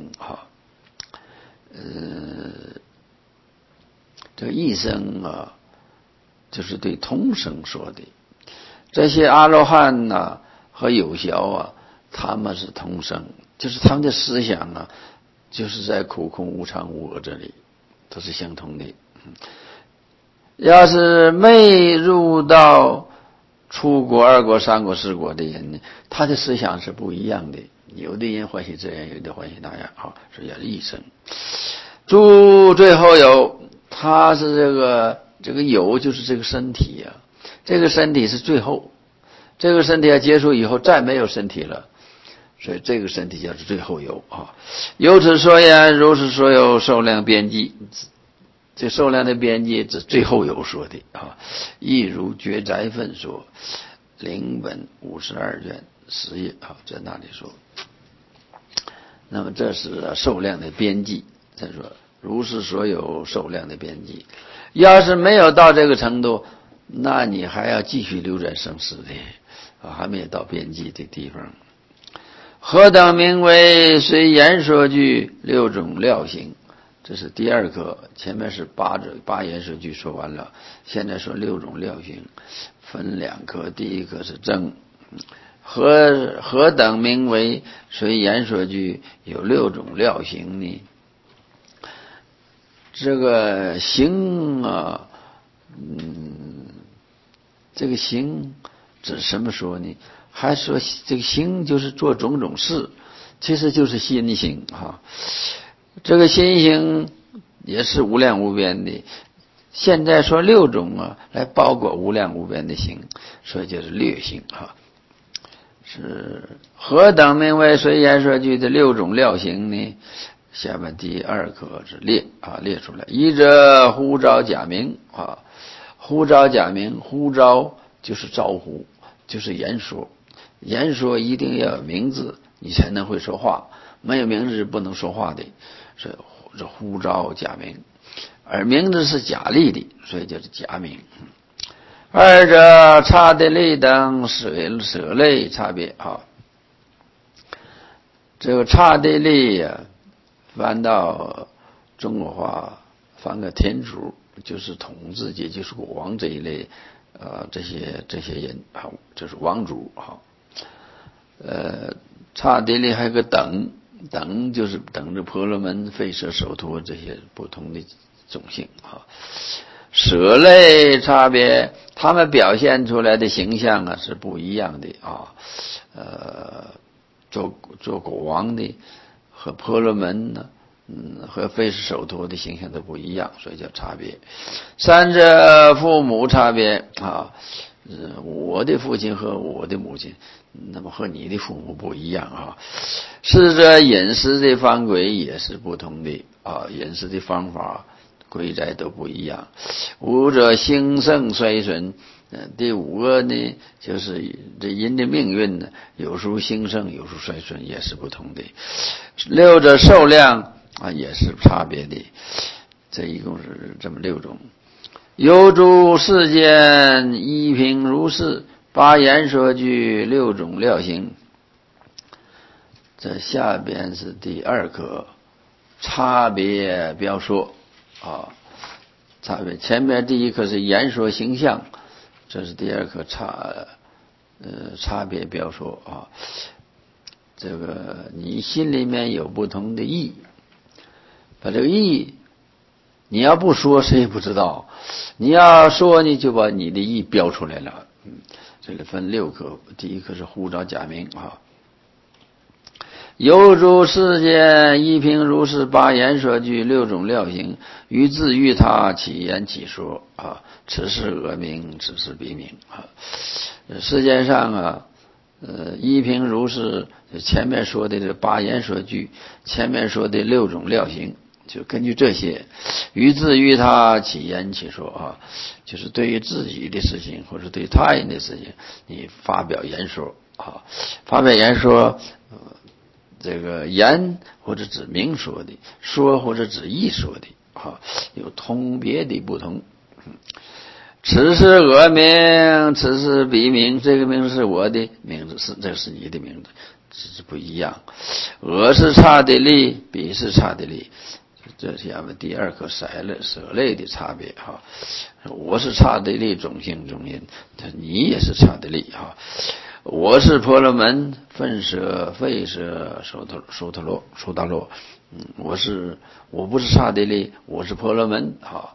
这个一生就是对通生说的。这些阿罗汉和有效他们是同生，就是他们的思想就是在苦空无常无我这里都是相同的。要是没入到出国、2国、3国、4国的人呢，他的思想是不一样的，有的人欢喜这样，有的欢喜那样所以叫一生。住最后有，他是这个有就是这个身体这个身体是最后，这个身体要结束以后再没有身体了，所以这个身体叫做最后有由此说言，如是说有寿量边际，这寿量的边际是最后有说的亦如觉斋分说领本52卷10页在那里说。那么这是寿量的边际，再说如是所有寿量的边际。要是没有到这个程度，那你还要继续流转生死的还没有到边际的地方。何等名为随言说句6种料行， 这是第二课，前面是八言舍句说完了，现在说六种料行，分两课。第一课是正，何等名为随言说句有六种料行呢？这个行啊，这个行指什么说呢？还说这个行就是做种种事，其实就是心行啊。这个心行也是无量无边的，现在说六种啊，来包括无量无边的行，所以就是略行啊。是何等名为随言说句的六种料行呢？下面第二课是列出来。一者呼召假名啊，呼召假名，呼召就是招呼，就是言说，言说一定要有名字，你才能会说话，没有名字是不能说话的，所以这呼召假名，而名字是假立的，所以就是假名。二者差的类等舍类差别啊，这个差的类呀，翻到中国话翻个天主，就是统治阶级，就是国王这一类这些人啊，就是王族啊。差的类还有个等就是等着婆罗门、吠舍、首陀这些不同的种姓啊。舍类差别，他们表现出来的形象啊是不一样的啊。做国王的和婆罗门呢，和吠舍首陀的形象都不一样，所以叫差别。三者父母差别啊，我的父亲和我的母亲，那么和你的父母不一样啊。四者饮食的方规也是不同的啊，饮食的方法规则都不一样。五者兴盛衰损，第五个呢，就是这人的命运呢，有时候兴盛，有时候衰损，也是不同的。六者寿量啊，也是差别的。这一共是这么六种。有诸世间一品如是，八言说句六种料行。这下边是第二课，差别标说啊。差别前面第一课是言说形象，这是第二课差别标说啊。这个你心里面有不同的意，把这个意你要不说谁也不知道，你要说你就把你的意标出来了。这里分六课，第一课是呼召假名啊。有诸世间一品如是，八言说句六种料行，于自于他起言起说啊，此是讹名，此是彼名啊。世界上啊，一品如是，前面说的这八言说句，前面说的六种料行，就根据这些，于自于他起言起说啊，就是对于自己的事情或者对他人的事情，你发表言说啊，发表言说。这个言或者指明说的，说或者指意说的啊，有通别的不同。此是讹名，此是彼名，这个名字是我的名字，这是你的名字，这是不一样。讹是差的利，彼是差的利，这是咱们第二课舍类的差别哈。我是差的利，种姓种因，你也是差的利哈。我是婆罗门，吠舍首陀罗，我不是刹帝利，我是婆罗门啊。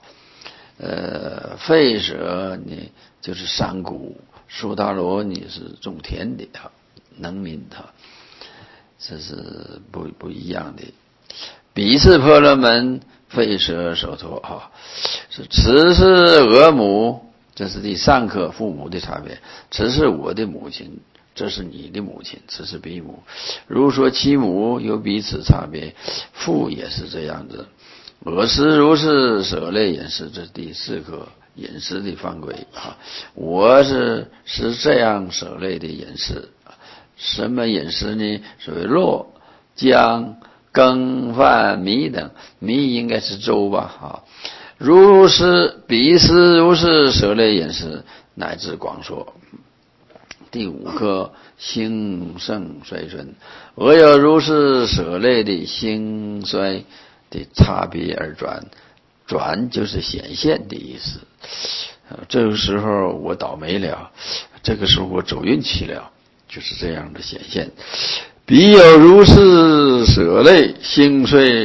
吠舍呢就是山谷，首陀罗你是种田的哈，农民哈，这是不一样的。彼是婆罗门，吠舍首陀哈，此是俄母。这是第三课父母的差别，此是我的母亲，这是你的母亲，此是彼母。如说其母有彼此差别，父也是这样子。我是如是舍类饮食，这是第四课饮食的方规啊。我是这样舍类的饮食，什么饮食呢？所谓肉、姜、羹、饭、米等，米应该是粥吧啊。如是彼是如是舍类饮食，乃至广说。第五课兴盛衰损，我有如是舍类的兴衰的差别而转，转就是显现的意思。这个时候我倒霉了，这个时候我走运气了，就是这样的显现。彼有如是舍类兴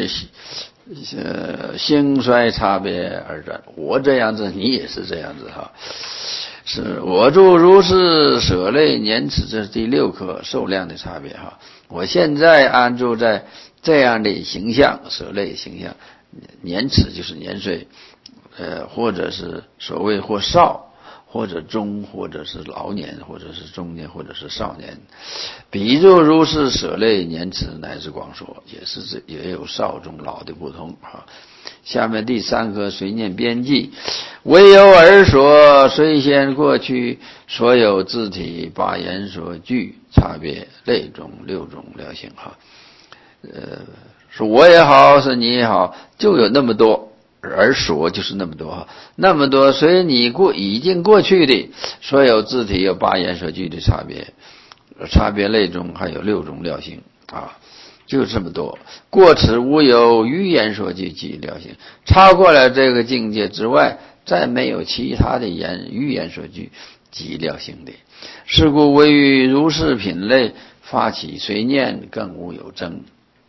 衰差别而转，我这样子，你也是这样子哈。是我住如是舍类年此，这是第6课受量的差别哈。我现在安住在这样的形象，舍类形象，年此就是年岁，或者是所谓或少，或者中，或者是老年，或者是中年，或者是少年。比如如是舍类年此乃至广说，也有少中老的不同啊。下面第3课随念编辑，唯有而说，虽先过去所有字体八言所具差别类中6种料性哈。说我也好，是你也好，就有那么多，而说就是那么多哈，那么多，所以你已经过去的所有字体有八言所具的差别类中还有6种料性啊。就这么多，过此无有语言所具及料性，超过了这个境界之外，再没有其他的语言所具及料性的。是故唯于如是品类发起随念，更无有争。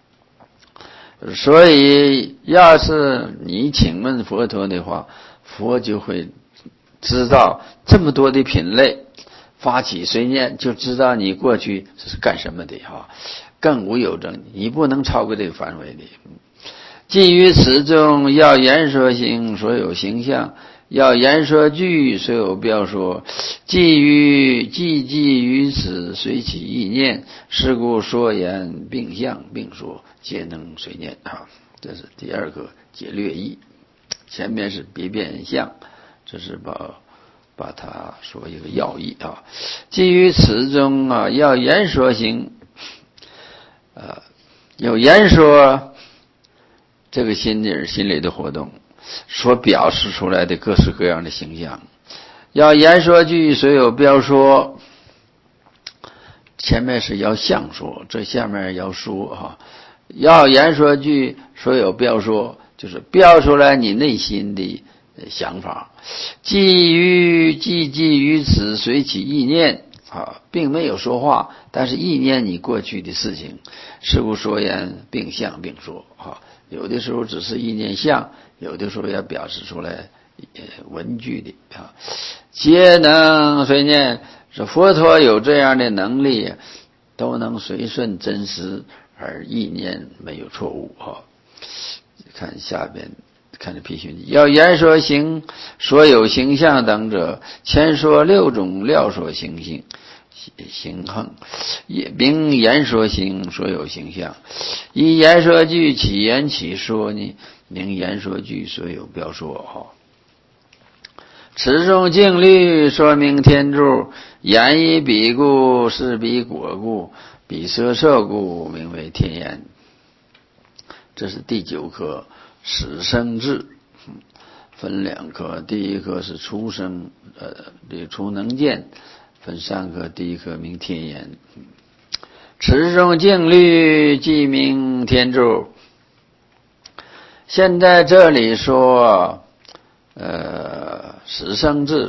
所以要是你请问佛陀的话，佛就会知道这么多的品类，发起随念，就知道你过去是干什么的哈。更无有争，你不能超过这个范围的。基于此中，要言说行所有形象，要言说句所有标说，基于此随起意念，是故说言并相并说，皆能随念啊。这是第2个解略义，前面是别变相，这是把它说一个要义啊。基于此中啊，要言说行。有言说这个心理的活动所表示出来的各式各样的形象，要言说句所有标说，前面是要相说，这下面要说哈。要言说句所有标说，就是标出来你内心的想法，基于此随起意念啊，并没有说话，但是意念你过去的事情，是故说言并相并说啊。有的时候只是意念相，有的时候要表示出来文句的啊。皆能随念，是佛陀有这样的能力，都能随顺真实，而意念没有错误啊。看下边。看着批训，要言说行所有形象等者，前说6种料所行行，也并言说行所有形象，以言说句起言起说呢，名言说句所有标说哈。此中静律说明天助，言以彼故，是彼果故，彼色故，名为天言。这是第9课始生智，分2课，第1课是出生，出能见，分3课，第1课名天言。此中静律即名天助。现在这里说始生智，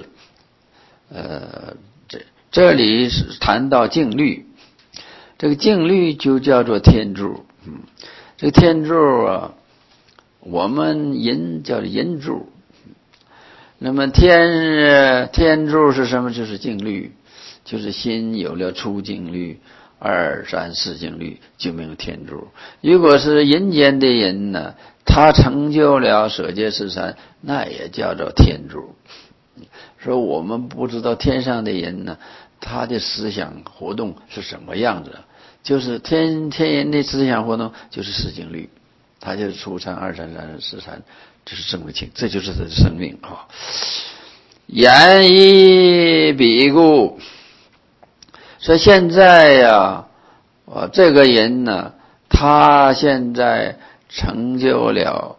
这里是谈到静律，这个静律就叫做天助。这个天助啊，我们叫阴助。那么天助是什么？就是静虑，就是心有了初静虑、2、3、4静虑，就名天助。如果是阴间的人呢，他成就了舍戒十三，那也叫做天助。说我们不知道天上的人呢，他的思想活动是什么样子，就是天人的思想活动就是4静虑，他就是初参、2参、3参、4参，就是这么情，这就是他的生命啊。言以彼故，说现在呀，这个人呢，他现在成就了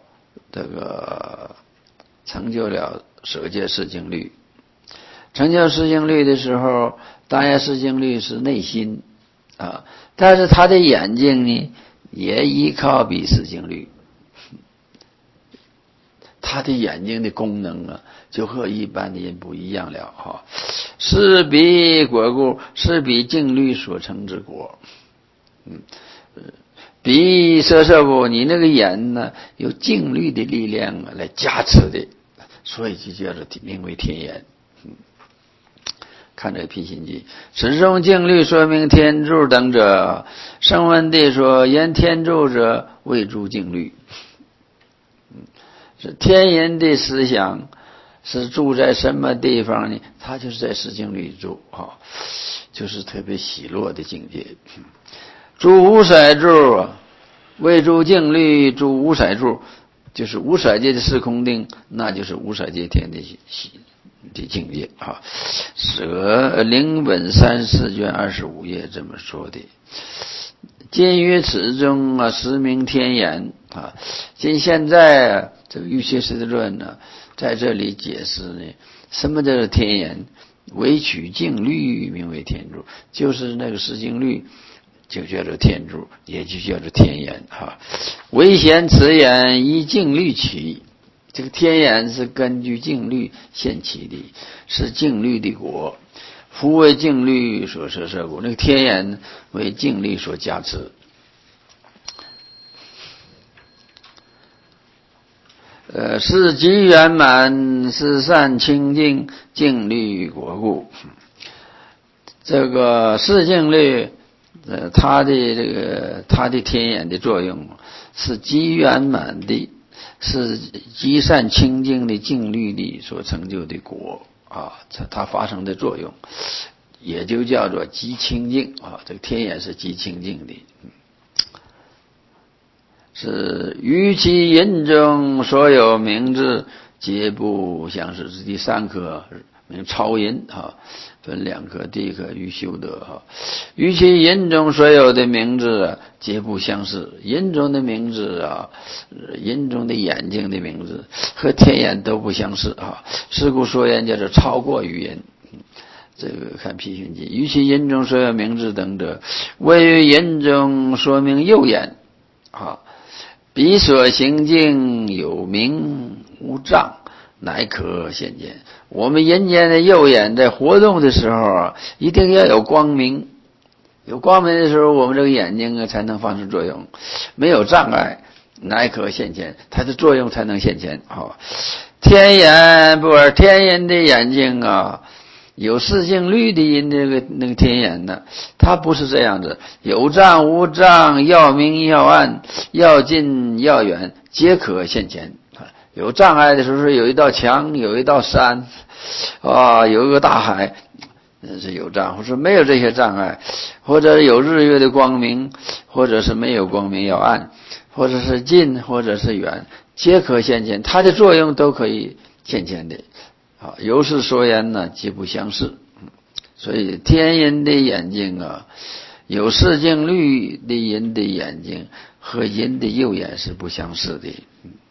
舍戒4静虑。成就4静虑的时候，当然4静虑是内心啊，但是他的眼睛呢，也依靠彼4静虑。 他的眼睛的功能啊，就和一般的人不一样了哈。是彼果故，是彼净律所成之果。彼色故，你那个眼呢，有净律的力量来加持的，所以就叫做名为天眼。看这个辟心记，此中净律说明天柱等者，声闻地说言天柱者谓诸净律。是天人的思想是住在什么地方呢？他就是在十净律住啊，就是特别喜乐的境界。诸无色住谓诸净律，诸无色住就是无色界的四空定，那就是无色界天的境界啊。舍灵本34卷25页这么说的。今于此中啊，实名天眼啊。今现在这个玉学师的论呢，在这里解释呢，什么叫做天眼？唯取净律名为天柱，就是那个十净律就叫做天柱，也就叫做天眼哈。唯显此眼依净律起，这个天眼是根据净律现起的，是净律的果。夫为净律所摄故，那个天眼为净律所加持。是极圆满，是善清净，净律果故。这个是净律，它的天眼的作用是极圆满的，是极善清净的净律的所成就的果啊，它发生的作用，也就叫做极清净啊。这个天眼是极清净的。是于其因中所有名字皆不相似，是第三颗名超因啊，分两颗，第一颗于修德哈。于其因中所有的名字皆不相似，因中的名字啊，因中的眼睛的名字和天眼都不相似啊。是故说言叫做超过于因。这个看辟心记，于其因中所有名字等者，谓于因中说明右眼啊。彼所行境有明无障，乃可现见。我们人间的右眼在活动的时候啊，一定要有光明，有光明的时候，我们这个眼睛啊才能发生作用。没有障碍，乃可现前，它的作用才能现前。天眼不而天人的眼睛啊，有四净律的人那个天眼呢，它不是这样子，有障无障，要明要暗，要近要远，皆可现前。有障碍的时候是有一道墙，有一道山啊，有一个大海，是有障；或者没有这些障碍，或者有日月的光明，或者是没有光明要暗，或者是近或者是远，皆可现前，它的作用都可以现前的。由是说言呢，皆不相似。所以天人的眼睛啊，有四净律的人的眼睛和人的右眼是不相似的。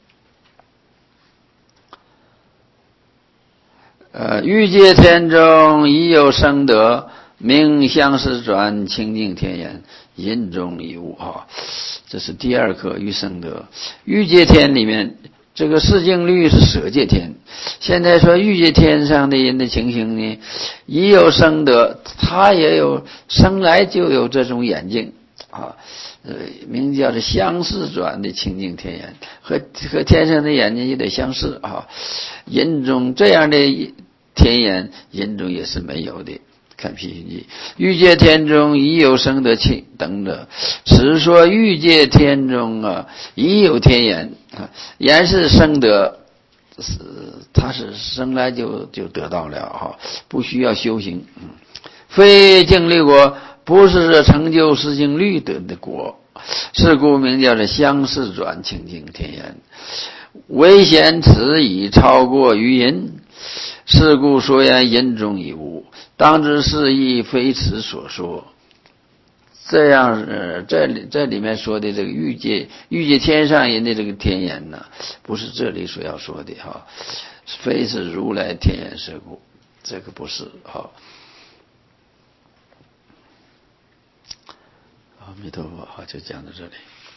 欲界天中已有生德，名相似转清净天眼，人中已无啊。这是第二颗欲生德。欲界天里面，这个四净律是舍界天。现在说欲界天上的人的情形呢，已有生德，他也有生来就有这种眼睛啊，名叫是相似转的清净天眼，和天上的眼睛也得相似啊。人中这样的天眼，人中也是没有的。看辟心记，欲界天中已有生德气等者，此说欲界天中啊，已有天眼啊，眼是生德，他是生来就得到了哈，不需要修行。非净律果，不是成就四净律得的果，是故名叫做相似转清净天眼。唯显此已超过于人，是故说言人中已无。当知是亦非此所说。这样这里面说的这个欲界天上人的这个天眼呢，不是这里所要说的哈，非是如来天眼摄故，这个不是哈。阿弥陀佛，好，就讲到这里。